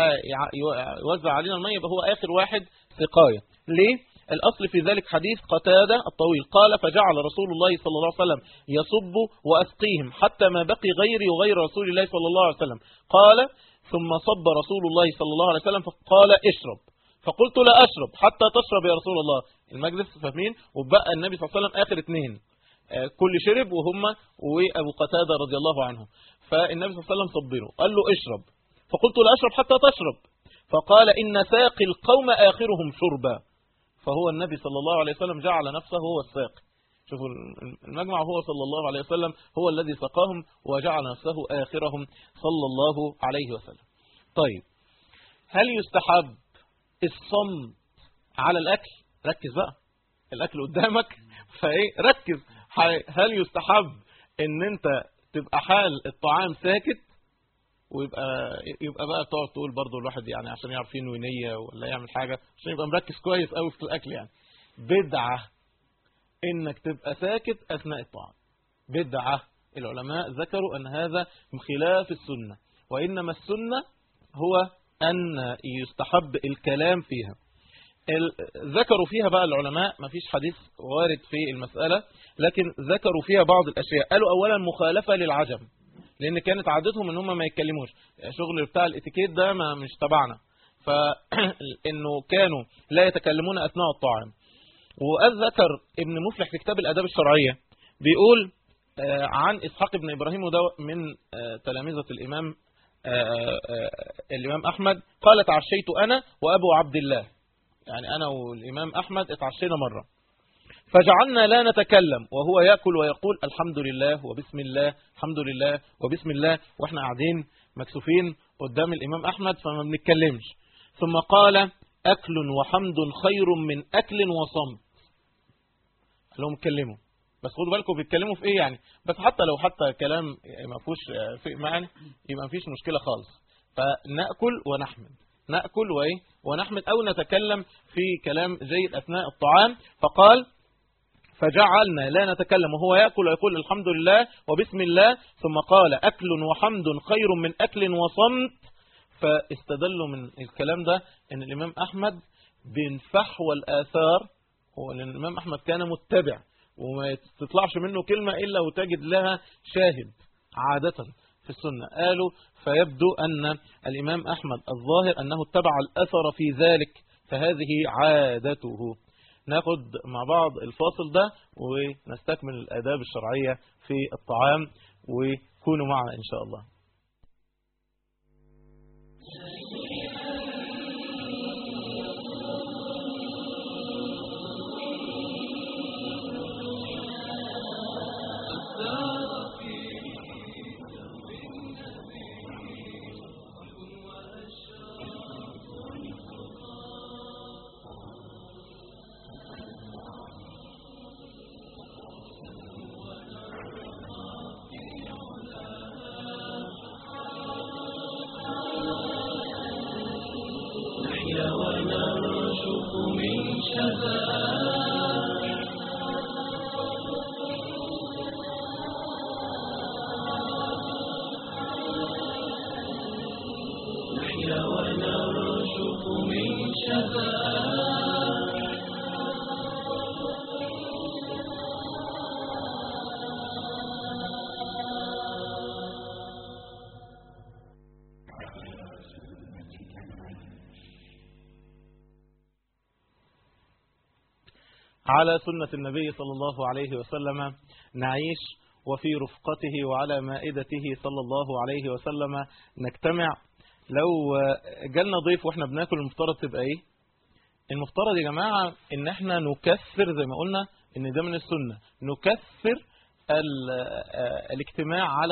يوزع علينا المية يبقى هو آخر واحد سقاية. ليه؟ الأصل في ذلك حديث قتادة الطويل قال فجعل رسول الله صلى الله عليه وسلم يصب وأسقيهم حتى ما بقي غيري وغير رسول الله صلى الله عليه وسلم. قال ثم صب رسول الله صلى الله عليه وسلم فقال اشرب، فقلت لا أشرب حتى تشرب يا رسول الله. المجلس فاهمين؟ وبقى النبي صلى الله عليه وسلم آخر اثنين، كل شرب وهم وأبو قتادة رضي الله عنه. فالنبي صلى الله عليه وسلم صبره قال له اشرب، فقلت لا أشرب حتى تشرب، فقال إن ساقي القوم آخرهم شربا. فهو النبي صلى الله عليه وسلم جعل نفسه هو الساقي. شوفوا المجمع هو صلى الله عليه وسلم هو الذي سقاهم وجعل نفسه آخرهم صلى الله عليه وسلم. طيب هل يستحب الصمت على الأكل؟ ركز بقى، الأكل قدامك فايه ركز. هل يستحب ان انت تبقى حال الطعام ساكت ويبقى يبقى بقى تقعد تقول برضو الواحد يعني عشان يعرف انه نية ولا يعمل حاجة عشان يبقى مركز كويس قوي في الاكل؟ يعني بدعة انك تبقى ساكت اثناء الطعام، بدعة. العلماء ذكروا ان هذا من خلاف السنة، وانما السنة هو ان يستحب الكلام فيها. ذكروا فيها بقى العلماء، ما فيش حديث وارد في المسألة، لكن ذكروا فيها بعض الأشياء. قالوا أولا مخالفة للعجم، لأن كانت عادتهم ان هم ما يتكلموش، شغل بتاع الاتيكيت ده ما مش تبعنا، فإنه كانوا لا يتكلمون أثناء الطعام. وذكر ابن مفلح في كتاب الآداب الشرعية بيقول عن إسحاق بن إبراهيم، وده من تلامذة الإمام الإمام أحمد، قال تعشيت أنا وأبو عبد الله، يعني أنا والإمام أحمد اتعشينا مرة، فجعلنا لا نتكلم وهو يأكل ويقول الحمد لله وبسم الله الحمد لله وبسم الله، وإحنا قاعدين مكسوفين قدام الإمام أحمد فما بنتكلمش. ثم قال أكل وحمد خير من أكل وصمت. لهم اتكلموا بس خدوا بالكم بيتكلموا في إيه يعني، بس حتى لو حتى كلام ما فيهوش في معنى يبقى ما فيش مشكلة خالص. فنأكل ونحمد، نأكل وإيه ونحمد، أو نتكلم في كلام جيد أثناء الطعام. فقال فجعلنا لا نتكلم وهو يأكل ويقول الحمد لله وبسم الله. ثم قال أكل وحمد خير من أكل وصمت. فاستدلوا من الكلام ده أن الإمام أحمد بين فحوى الآثار، هو لأن الإمام أحمد كان متبع وما تطلعش منه كلمة إلا وتجد لها شاهد عادة في السنة. قالوا فيبدو أن الإمام أحمد الظاهر أنه اتبع الأثر في ذلك، فهذه عادته. ناخد مع بعض الفاصل ده ونستكمل الآداب الشرعية في الطعام، وكونوا معنا إن شاء الله. على سنة النبي صلى الله عليه وسلم نعيش، وفي رفقته وعلى مائدته صلى الله عليه وسلم نجتمع. لو جالنا ضيف واحنا بناكل المفترض تبقى ايه؟ المفترض يا جماعة ان احنا نكثر، زي ما قلنا ان ده من السنة، نكثر الاجتماع على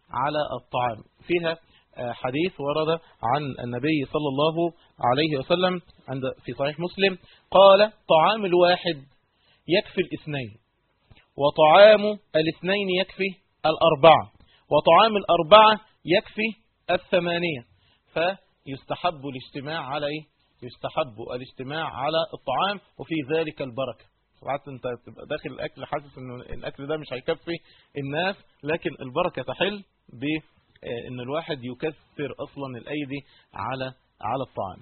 على الطعام. فيها حديث ورد عن النبي صلى الله عليه وسلم عند في صحيح مسلم قال: طعام الواحد يكفي الاثنين، وطعام الاثنين يكفي الأربعة، وطعام الأربعة يكفي الثمانية. فيستحب الاجتماع على إيه؟ يستحب الاجتماع على الطعام، وفي ذلك البركة. ساعات انت تبقى داخل الاكل حاسس ان الاكل ده مش هيكفي الناس، لكن البركة تحل بان الواحد يكثر اصلا الايدي على على الطعام.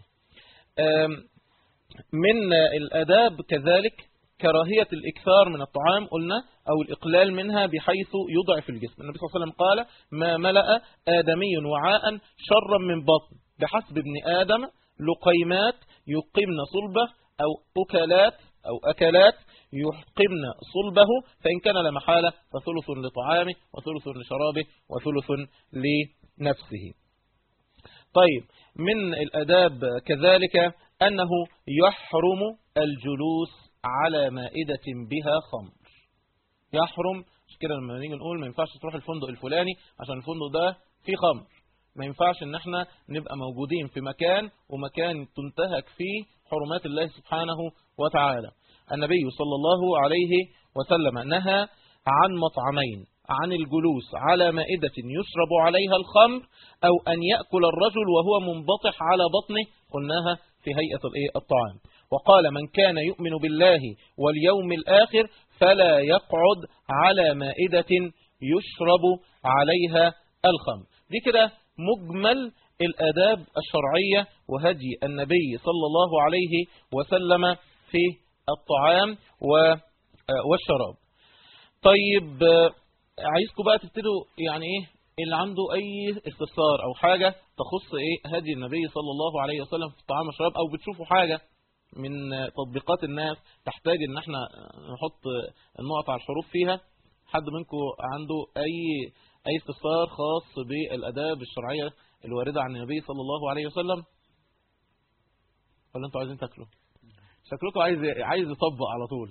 من الاداب كذلك كراهية الإكثار من الطعام قلنا، أو الإقلال منها بحيث يضعف الجسم. النبي صلى الله عليه وسلم قال: ما ملأ آدمي وعاء شرا من بطن بحسب ابن آدم لقيمات يقمن صلبه أو أكلات أو أكلات يحقمن صلبه، فإن كان لمحالة فثلث لطعامه وثلث لشرابه وثلث لنفسه. طيب، من الأداب كذلك أنه يحرم الجلوس على مائدة بها خمر. يحرم، مش كده لما نيجي نقول ما ينفعش تروح الفندق الفلاني عشان الفندق ده فيه خمر، ما ينفعش ان احنا نبقى موجودين في مكان ومكان تنتهك فيه حرمات الله سبحانه وتعالى. النبي صلى الله عليه وسلم نهى عن مطعمين: عن الجلوس على مائدة يشرب عليها الخمر، أو أن يأكل الرجل وهو منبطح على بطنه، قلناها في هيئة الطعام. وقال: من كان يؤمن بالله واليوم الآخر فلا يقعد على مائدة يشرب عليها الخمر. دي كده مجمل الآداب الشرعية وهدي النبي صلى الله عليه وسلم في الطعام والشراب. طيب، عايزكم بقى تبتدوا يعني ايه اللي عنده اي استفسار او حاجة تخص ايه هدي النبي صلى الله عليه وسلم في الطعام والشراب، او بتشوفوا حاجة من تطبيقات الناس تحتاج ان احنا نحط النقط على الحروف فيها. حد منكم عنده اي اي استفسار خاص بالاداب الشرعية الواردة عن النبي صلى الله عليه وسلم، ولا انتوا عايزين تاكلوا؟ شكلكم عايز عايز يطبق على طول.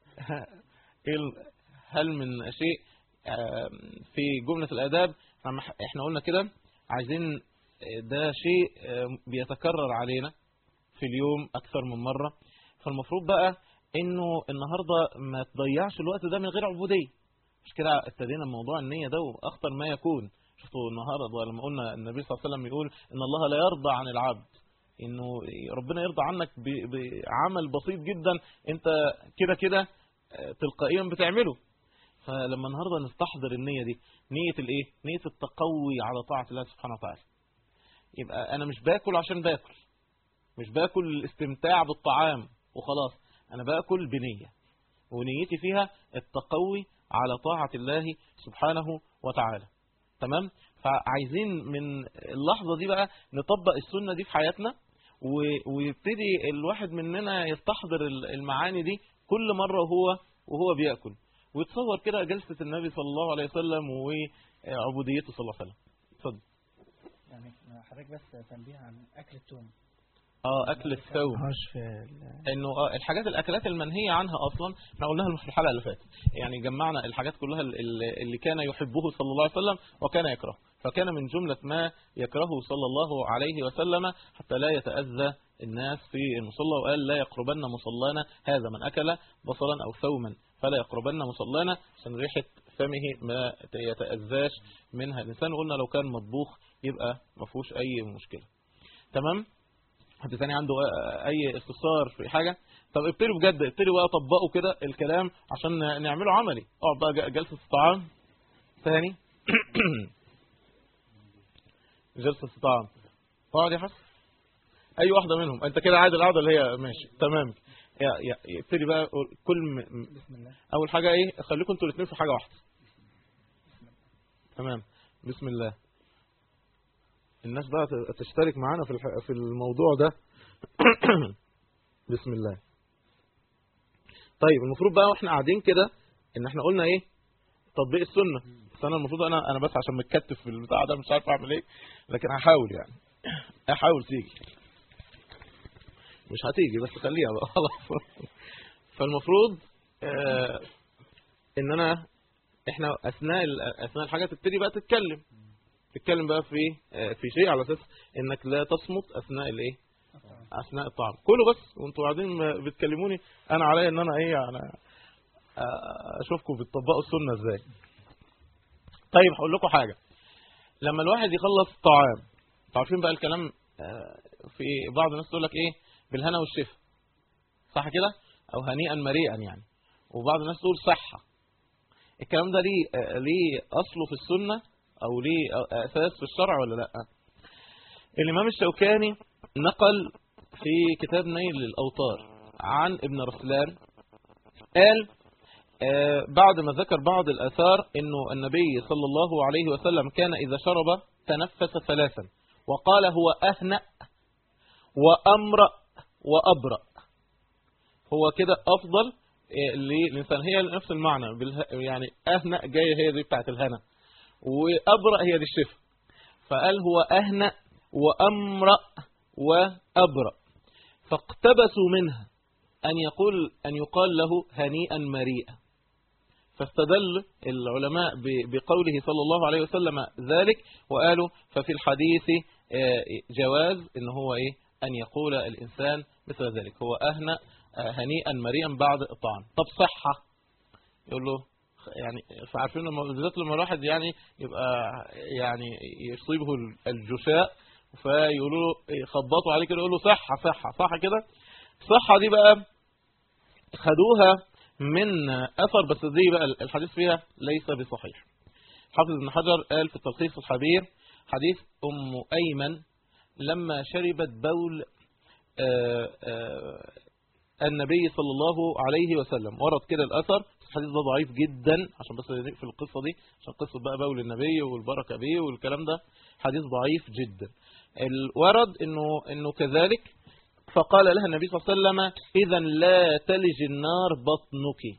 هل من شيء في جملة الاداب احنا قلنا كده عايزين ده شيء بيتكرر علينا في اليوم اكثر من مرة، فالمفروض بقى انه النهاردة ما تضيعش الوقت ده من غير عبودية. مش كده ابتدينا موضوع النية ده واخطر ما يكون. شفتوا النهاردة لما قلنا النبي صلى الله عليه وسلم يقول ان الله لا يرضى عن العبد، انه ربنا يرضى عنك بعمل بسيط جدا انت كده كده تلقائيا بتعمله. فلما النهاردة نستحضر النية دي، نية الايه؟ نية التقوي على طاعة الله سبحانه وتعالى. يبقى انا مش باكل عشان باكل، مش باكل الاستمتاع بالطعام وخلاص، انا باكل بنية، ونيتي فيها التقوي على طاعة الله سبحانه وتعالى. تمام؟ فعايزين من اللحظة دي بقى نطبق السنة دي في حياتنا، ويبتدي الواحد مننا يستحضر المعاني دي كل مرة وهو وهو بيأكل، ويتصور كده جلسة النبي صلى الله عليه وسلم وعبوديته صلى الله عليه وسلم. اتفضل.
يعني حضرتك بس تنبيه عن أكل التوم.
اه اكل الثوم، انه اه الحاجات الاكلات المنهيه عنها اصلا احنا قلناها في الحلقه اللي فاتت، يعني جمعنا الحاجات كلها اللي كان يحبه صلى الله عليه وسلم وكان يكره، فكان من جمله ما يكرهه صلى الله عليه وسلم حتى لا يتاذى الناس في المصلى، وقال: لا يقربن مصلانا هذا من اكل بصلا او ثوما فلا يقربن مصلانا، عشان ريحه فمه ما يتاذاش منها الانسان. وقلنا لو كان مطبوخ يبقى ما فيهوش اي مشكله. تمام؟ حد ثاني عنده اي استفسار في حاجة؟ طب ابتدوا بجد، ابتدوا بقى طبقوا كده الكلام عشان نعمله عملي. اقعد بقى جلسة الطعام ثاني. جلسة الطعام، اقعد يا حسن. اي واحدة منهم انت كده عايز القعدة اللي هي ماشي تمام. يا يا ابتدي بقى كل م...
بسم الله.
اول حاجة ايه؟ خليكم انتوا الاثنين في حاجة واحدة. تمام. بسم الله. الناس بقى تشترك معانا في في الموضوع ده. بسم الله. طيب، المفروض بقى واحنا قاعدين كده ان احنا قلنا ايه؟ تطبيق السنة. بس انا المفروض انا انا بس عشان متكتف في البتاع ده مش عارف اعمل ايه، لكن هحاول يعني. احاول تيجي. مش هتيجي بس خليها بقى خلاص. فالمفروض آه ان انا احنا اثناء اثناء الحاجة تبتدي بقى تتكلم. تتكلم بقى في في شيء على اساس انك لا تصمت اثناء الايه اثناء الطعام. كله بس وانتوا قاعدين بتكلموني انا عليا ان انا ايه انا اشوفكم بتطبقوا السنه ازاي. طيب هقول لكم حاجه، لما الواحد يخلص طعام عارفين بقى الكلام في بعض الناس تقول لك ايه بالهنا والشفا، صح كده؟ او هنيئا مريئا يعني، وبعض الناس تقول صحه. الكلام ده ليه ليه اصله في السنه او ليه اساس في الشرع ولا لا؟ الامام الشوكاني نقل في كتاب نيل الاوطار عن ابن رسلان قال آه بعد ما ذكر بعض الآثار انه النبي صلى الله عليه وسلم كان اذا شرب تنفس ثلاثا وقال هو اهنأ وامرأ وابرأ. هو كده افضل للانسان، هي نفس المعنى يعني اهنأ جايه هي دي بتاعت الهنا وابرأ هي دي الشفا، فقال هو اهنأ وامرأ وابرأ، فاقتبسوا منها ان يقول ان يقال له هنيئا مريئا. فاستدل العلماء بقوله صلى الله عليه وسلم ذلك وقالوا ففي الحديث جواز ان هو ايه ان يقول الانسان مثل ذلك، هو اهنأ هنيئا مريئا بعد الطعام. طب صحة يقول له يعني فعارفين بالذات لما الواحد يعني يبقى يعني يصيبه الجشاء فيقولوا له يخبطوا عليه كده يقول له صحة صحة صح كده. صحة دي بقى خدوها من أثر بس دي بقى الحديث فيها ليس بصحيح. حافظ ابن حجر قال في التلخيص الحبير حديث أم أيمن لما شربت بول آآ آآ النبي صلى الله عليه وسلم، ورد كده الأثر، الحديث ده ضعيف جدا عشان بس نقفل القصة دي عشان قصة بقى بول النبي والبركة بيه والكلام ده حديث ضعيف جدا. الورد انه انه كذلك فقال لها النبي صلى الله عليه وسلم اذا لا تلج النار بطنك،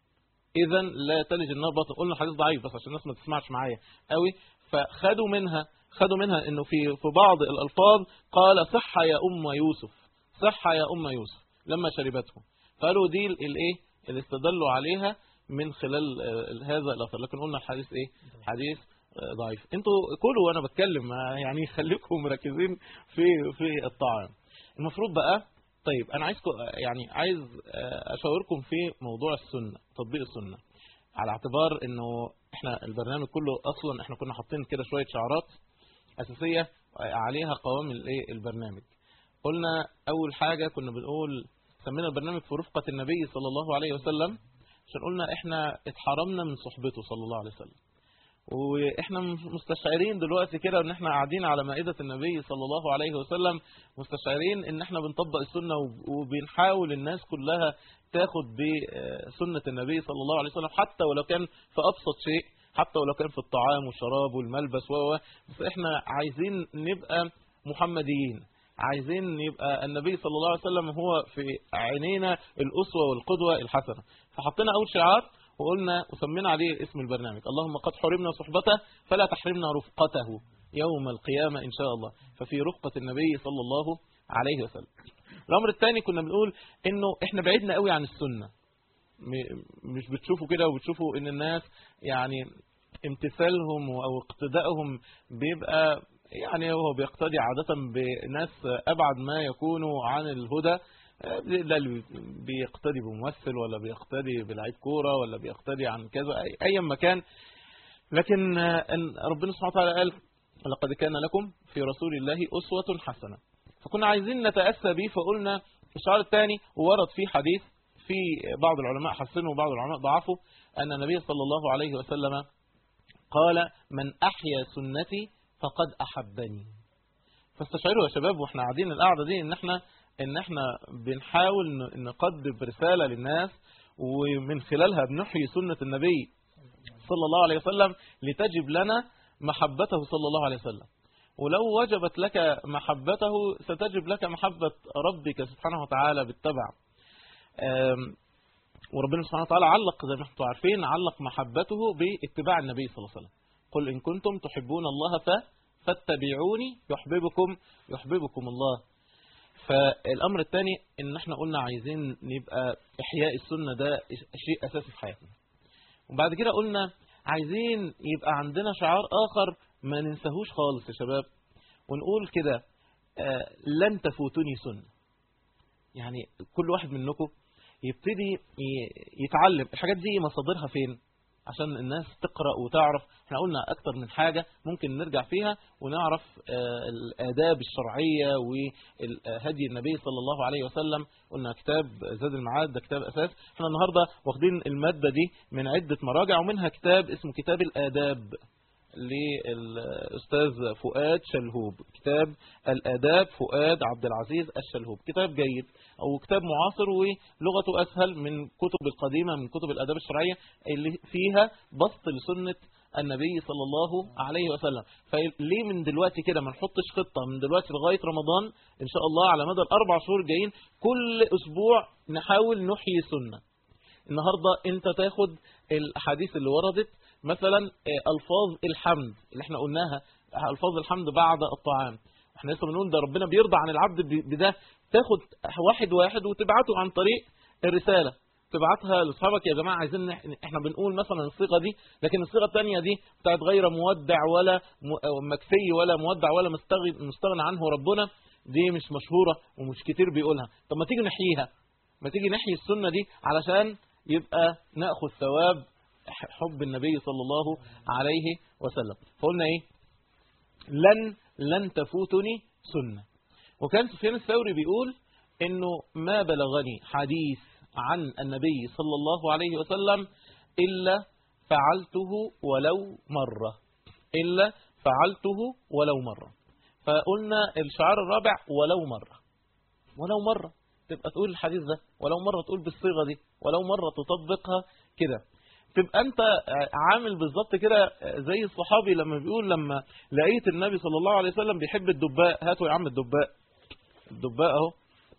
اذا لا تلج النار بطنك. قلنا حديث ضعيف بس عشان الناس ما تسمعش معايا قوي، فخدوا منها خدوا منها انه في في بعض الالفاظ قال صح يا ام يوسف، صح يا ام يوسف لما شربته، قالوا دي الايه اللي استدلوا عليها من خلال هذا الاثر. لكن قلنا الحديث ايه حديث ضعيف. انتوا كلوا وانا بتكلم يعني خليكم مركزين في في الطعام. المفروض بقى طيب انا عايزكم يعني عايز اشاوركم في موضوع السنه، تطبيق السنه، على اعتبار انه احنا البرنامج كله اصلا احنا كنا حاطين كده شويه شعارات اساسيه عليها قوام الايه البرنامج. قلنا اول حاجه كنا بنقول سمينا البرنامج في رفقه النبي صلى الله عليه وسلم عشان قلنا احنا اتحرمنا من صحبته صلى الله عليه وسلم، واحنا مستشعرين دلوقتي كده ان احنا قاعدين على مائدة النبي صلى الله عليه وسلم، مستشعرين ان احنا بنطبق السنة وبنحاول الناس كلها تاخد بسنة النبي صلى الله عليه وسلم حتى ولو كان في ابسط شيء، حتى ولو كان في الطعام والشراب والملبس و بس احنا عايزين نبقى محمديين، عايزين يبقى النبي صلى الله عليه وسلم هو في عينينا الأسوة والقدوة الحسنة. فحطينا اول شعار وقلنا وسمينا عليه اسم البرنامج اللهم قد حرمنا صحبته فلا تحرمنا رفقته يوم القيامة إن شاء الله، ففي رفقة النبي صلى الله عليه وسلم. الأمر الثاني كنا بنقول إنه إحنا بعدنا قوي عن السنة، مش بتشوفوا كده وبتشوفوا إن الناس يعني امتثالهم أو اقتدائهم بيبقى يعني هو بيقتدي عادة بناس أبعد ما يكونوا عن الهدى، لا اللي بيقتدي بممثل ولا بيقتدي بلعيب كوره ولا بيقتدي عن كذا اي مكان. لكن ربنا سبحانه وتعالى قال لقد كان لكم في رسول الله أسوة حسنة، فكنا عايزين نتأسى به. فقلنا الشعار الثاني ورد فيه حديث في بعض العلماء حسنوا وبعض العلماء ضعفوا أن النبي صلى الله عليه وسلم قال من أحيا سنتي فقد أحبني. فاستشعروا يا شباب واحنا قاعدين القعدة دي ان احنا ان احنا بنحاول نقدم رسالة للناس ومن خلالها بنحيي سنة النبي صلى الله عليه وسلم لتجب لنا محبته صلى الله عليه وسلم. ولو وجبت لك محبته ستجب لك محبة ربك سبحانه وتعالى بالتبع. وربنا سبحانه وتعالى علق زي ما انتم عارفين علق محبته باتباع النبي صلى الله عليه وسلم. قل إن كنتم تحبون الله فاتبعوني يحببكم يحببكم الله. فالأمر الثاني إن احنا قلنا عايزين نبقى إحياء السنة ده شيء أساسي في حياتنا. وبعد كده قلنا عايزين يبقى عندنا شعار آخر ما ننساهوش خالص يا شباب، ونقول كده آه لن تفوتني سنة. يعني كل واحد منكم يبتدي يتعلم الحاجات دي مصادرها فين عشان الناس تقرأ وتعرف. احنا قلنا اكتر من حاجة ممكن نرجع فيها ونعرف الآداب الشرعية وهدي النبي صلى الله عليه وسلم. قلنا كتاب زاد المعاد ده كتاب أساس. احنا النهاردة واخدين المادة دي من عدة مراجع، ومنها كتاب اسمه كتاب الآداب للأستاذ فؤاد شلهوب، كتاب الآداب فؤاد عبد العزيز الشلهوب. كتاب جيد أو كتاب معاصر ولغته أسهل من كتب القديمة من كتب الآداب الشرعية اللي فيها بسط لسنة النبي صلى الله عليه وسلم. فليه من دلوقتي كده ما نحطش خطة من دلوقتي لغاية رمضان إن شاء الله على مدى الأربع شهور جايين كل أسبوع نحاول نحيي سنة. النهاردة أنت تاخد الحديث اللي وردت مثلا ألفاظ الحمد اللي احنا قلناها، ألفاظ الحمد بعد الطعام. احنا لسه بنقول ده ربنا بيرضى عن العبد بده. تاخد واحد واحد وتبعته عن طريق الرسالة، تبعتها لاصحابك يا جماعة عايزين احنا بنقول مثلا الصيغة دي، لكن الصيغة الثانية دي بتاعت غير مودع ولا مكفي ولا مودع ولا مستغنى عنه ربنا، دي مش مشهورة ومش كتير بيقولها. طب ما تيجي نحييها، ما تيجي نحيي السنة دي علشان يبقى نأخذ ثواب حب النبي صلى الله عليه وسلم. فقلنا ايه؟ لن لن تفوتني سنة. وكان سفيان الثوري بيقول انه ما بلغني حديث عن النبي صلى الله عليه وسلم إلا فعلته ولو مرة، إلا فعلته ولو مرة. فقلنا الشعار الرابع ولو مرة، ولو مرة تبقى تقول الحديث ده، ولو مرة تقول بالصيغة دي، ولو مرة تطبقها كده. تبقى انت عامل بالظبط كده زي الصحابي لما بيقول لما لقيت النبي صلى الله عليه وسلم بيحب الدباء، هاتوا يا عم الدباء، الدباء اهو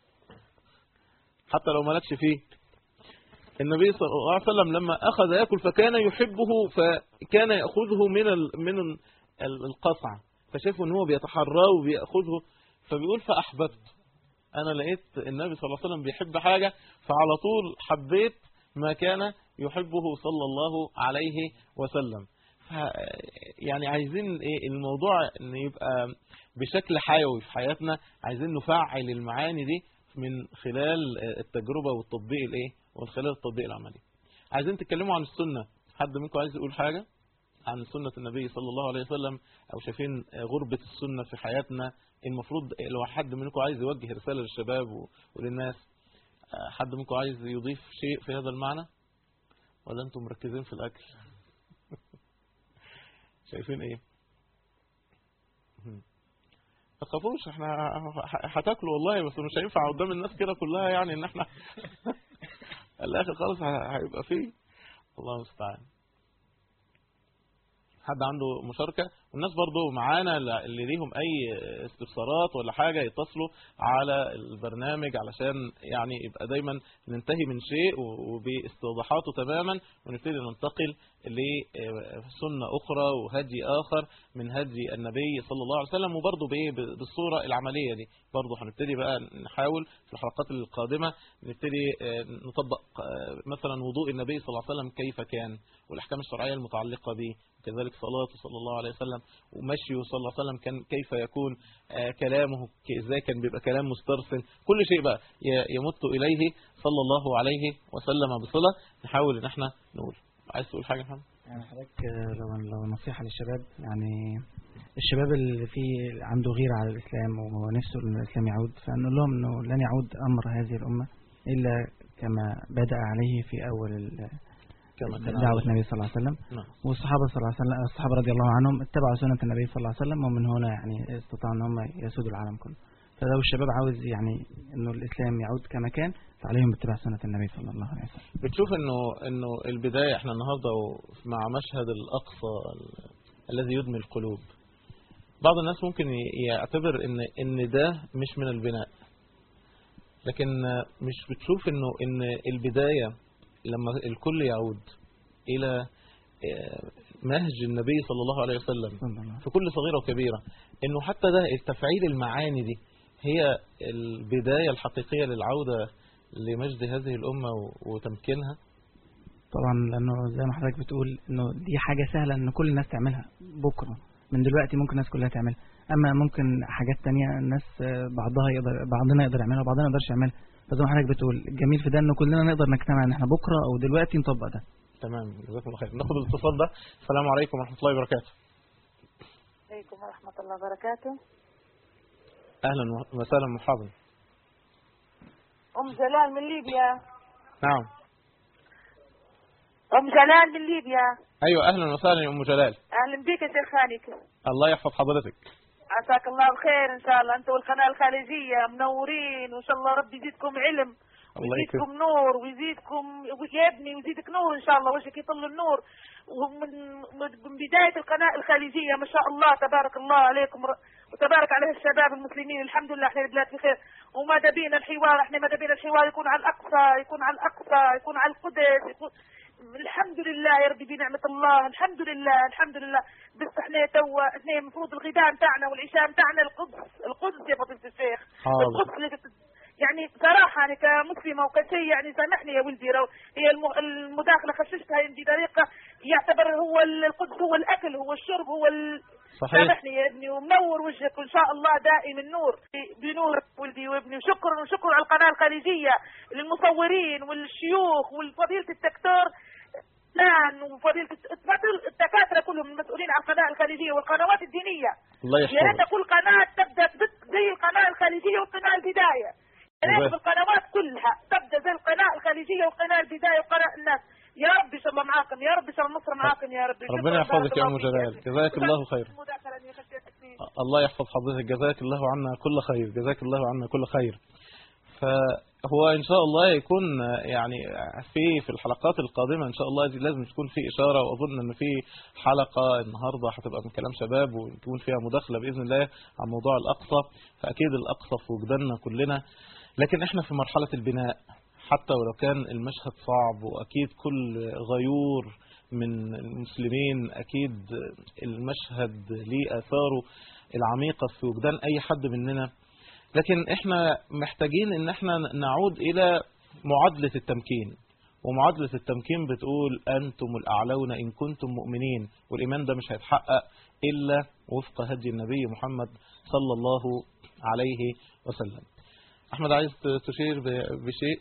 حتى لو مالكش فيه. النبي صلى الله عليه وسلم لما اخذ ياكل فكان يحبه، فكان ياخذه من من القصع، فشافوا ان هو بيتحراه وبياخذه، فبيقول فاحببت، انا لقيت النبي صلى الله عليه وسلم بيحب حاجه فعلى طول حبيت ما كان يحبه صلى الله عليه وسلم. يعني عايزين ايه الموضوع ان يبقى بشكل حيوي في حياتنا، عايزين نفعل المعاني دي من خلال التجربة والتطبيق الايه ومن خلال التطبيق العملي. عايزين تتكلموا عن السنة، حد منكم عايز يقول حاجة عن سنة النبي صلى الله عليه وسلم او شايفين غربة السنة في حياتنا؟ المفروض لو حد منكم عايز يوجه رسالة للشباب وللناس، حد منكم عايز يضيف شيء في هذا المعنى ولا انتم مركزين في الاكل؟ شايفين ايه؟ ما تخافوش، احنا هتاكلوا والله، بس مش هينفع قدام الناس كده كلها، يعني ان احنا الاخر خالص هيبقى فيه. الله المستعان. حد عنده مشاركة؟ والناس برضو معانا اللي ليهم اي استفسارات ولا حاجة يتصلوا على البرنامج علشان يعني يبقى دايما ننتهي من شيء وباستوضاحاته تماما ونبتدي ننتقل لسنة اخرى وهدي اخر من هدي النبي صلى الله عليه وسلم، وبرضو بالصورة العملية دي برضو هنبتدي بقى نحاول في الحلقات القادمة نبتدي نطبق مثلا وضوء النبي صلى الله عليه وسلم كيف كان والاحكام الشرعية المتعلقة به، كذلك صلاته صلى الله عليه وسلم ومشيه صلى الله عليه وسلم كان كيف يكون آه كلامه، ازاي كان بيبقى كلام مسترسل، كل شيء بقى يمت إليه صلى الله عليه وسلم بصلة. نحاول ان احنا نقول. عايز تقول حاجة محمد؟
يعني حضرتك لو لو نصيحة للشباب، يعني الشباب اللي فيه عنده غيرة على الإسلام ونفسه ان الإسلام يعود، فنقول لهم انه لن يعود أمر هذه الأمة إلا كما بدأ عليه في أول دعوة النبي صلى الله عليه وسلم. نعم. والصحابة صلى الله عليه وسلم الصحابة رضي الله عنهم اتبعوا سنة النبي صلى الله عليه وسلم، ومن هنا يعني استطاعوا ان هم يسودوا العالم كله. فلو الشباب عاوز يعني انه الإسلام يعود كما كان فعليهم باتباع سنة النبي صلى الله عليه وسلم.
بتشوف انه انه البداية احنا النهارده مع مشهد الأقصى الذي يدمي القلوب، بعض الناس ممكن يعتبر ان ان ده مش من البناء، لكن مش بتشوف انه ان البداية لما الكل يعود إلى نهج النبي صلى الله عليه وسلم في كل صغيرة وكبيرة، إنه حتى ده التفعيل المعاني دي هي البداية الحقيقية للعودة لمجد هذه الأمة وتمكينها.
طبعا لأنه زي ما حضرتك بتقول إنه دي حاجة سهلة إن كل الناس تعملها بكرة، من دلوقتي ممكن الناس كلها تعملها. اما ممكن حاجات تانية الناس بعضها يقدر بعضنا يقدر يعملها وبعضنا ما يقدرش يعملها. فزي ما حضرتك بتقول الجميل في ده انه كلنا نقدر نجتمع ان احنا بكره او دلوقتي نطبق ده.
تمام، جزاكم الله خير. ناخد الاتصال ده. السلام عليكم ورحمه الله وبركاته.
عليكم ورحمه الله وبركاته.
اهلا وسهلا مرحبا.
ام جلال من ليبيا.
نعم.
ام جلال من ليبيا.
ايوه اهلا وسهلا يا ام جلال.
اهلا بك يا شيخ خانك.
الله يحفظ حضرتك.
عساك الله بخير ان شاء الله، انت والقناه الخارجيه منورين، وان شاء الله ربي يزيدكم علم ويزيدكم نور ويزيدكم يا ابني ويزيدك نور ان شاء الله، وجهك يطل النور. ومن من بدايه القناه الخارجيه ما شاء الله تبارك الله عليكم وتبارك عليه الشباب المسلمين. الحمد لله احنا البلاد بخير، وماذا بينا الحوار، احنا ماذا بينا الحوار يكون على الاقصى، يكون على الاقصى، يكون على القدس، يكون الحمد لله يا ربي بنعمة الله. الحمد لله الحمد لله. بس احنا توا احنا المفروض الغداء بتاعنا والعشاء بتاعنا القدس، القدس يا فضيلة الشيخ.
حاضر.
القدس يعني صراحة أنا كمسلمة وكشيء يعني سامحني يا ولدي، هي المداخلة خششتها بطريقة يعتبر هو القدس هو الأكل هو الشرب هو ال...
صحيح.
سامحني يا ابني ومنور وجهك وإن شاء الله دائم النور بنور ولدي وابني. وشكرا وشكرا على القناة الخارجية للمصورين والشيوخ والفضيلة الدكتور لان وفضيلة الدكاترة كلهم المسؤولين عن القناة الخارجية والقنوات الدينية.
الله يحفظك.
يا ريت كل قناة تبدأ زي القناة الخارجية والقناة البداية. يا ريت القنوات كلها تبدأ زي القناة الخارجية والقناة البداية وقناة الناس. يا رب ان شاء الله معاكم، يا رب ان شاء الله مصر معاكم يا رب.
ربنا يحفظك يا ام جلال، جزاك الله خير. الله يحفظ حضرتك، جزاك الله عنا كل خير، جزاك الله عنا كل خير. فهو ان شاء الله يكون يعني في في الحلقات القادمه ان شاء الله دي لازم تكون في اشاره، واظن ان في حلقه النهارده هتبقى من كلام شباب ويكون فيها مداخله باذن الله عن موضوع الاقصى. فاكيد الاقصى في وجداننا كلنا، لكن احنا في مرحله البناء حتى ولو كان المشهد صعب، واكيد كل غيور من المسلمين اكيد المشهد ليه اثاره العميقه في وجدان اي حد مننا. لكن احنا محتاجين ان احنا نعود الى معادلة التمكين، ومعادلة التمكين بتقول انتم الاعلون ان كنتم مؤمنين، والايمان ده مش هيتحقق الا وفق هدي النبي محمد صلى الله عليه وسلم. احمد عايز تشير بشيء،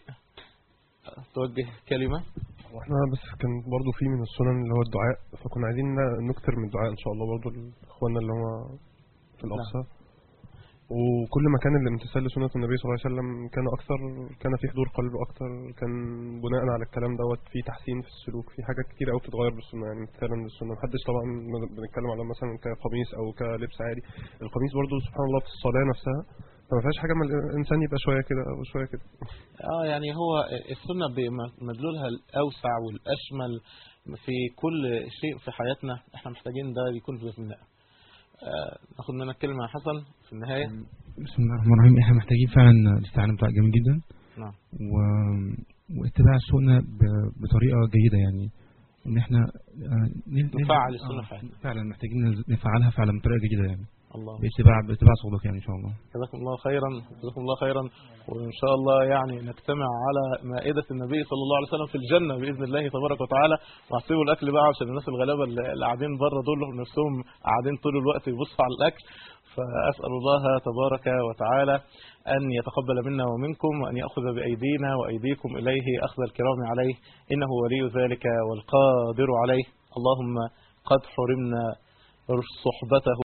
توجه كلمة؟
واحنا بس كان برضو في من السنن اللي هو الدعاء، فكنا عايزين نكتر من الدعاء ان شاء الله برضو لاخواننا اللي هم في الاقصى. وكل ما كان الامتثال لسنة النبي صلى الله عليه وسلم كان أكثر، كان في حضور قلب أكثر، كان بناء على الكلام دوت في تحسين في السلوك، في حاجات كتير قوي بتتغير بالسنة، يعني امتثالا للسنة. محدش طبعا بنتكلم على مثلا كقميص أو كلبس عادي، القميص برضو سبحان الله في الصلاة نفسها فما فيهاش حاجة ما الإنسان يبقى شوية كده أو شوية كده.
اه يعني هو السنة بمدلولها الأوسع والأشمل في كل شيء في حياتنا، احنا محتاجين ده يكون في ذهننا. ناخد منك كلمة يا حسن في النهاية.
بسم الله الرحمن الرحيم. احنا محتاجين فعلا الاستعانة بتاع جميل جدا.
نعم.
و... واتباع السنة ب... بطريقة جيدة، يعني ان احنا
نفعل السنة فعلا.
فعلا محتاجين نفعلها فعلا بطريقة جيدة، يعني
الله
باتباع باتباع صدق يعني ان شاء الله.
جزاكم الله خيرا، جزاكم الله خيرا، وان شاء الله يعني نجتمع على مائدة النبي صلى الله عليه وسلم في الجنة باذن الله تبارك وتعالى. وهسيبوا الاكل بقى عشان الناس الغلابه اللي قاعدين بره دول نفسهم قاعدين طول الوقت يبصوا على الاكل. فاسال الله تبارك وتعالى ان يتقبل منا ومنكم، وان ياخذ بايدينا وايديكم اليه اخذ الكرام عليه، انه ولي ذلك والقادر عليه. اللهم قد حرمنا صحبته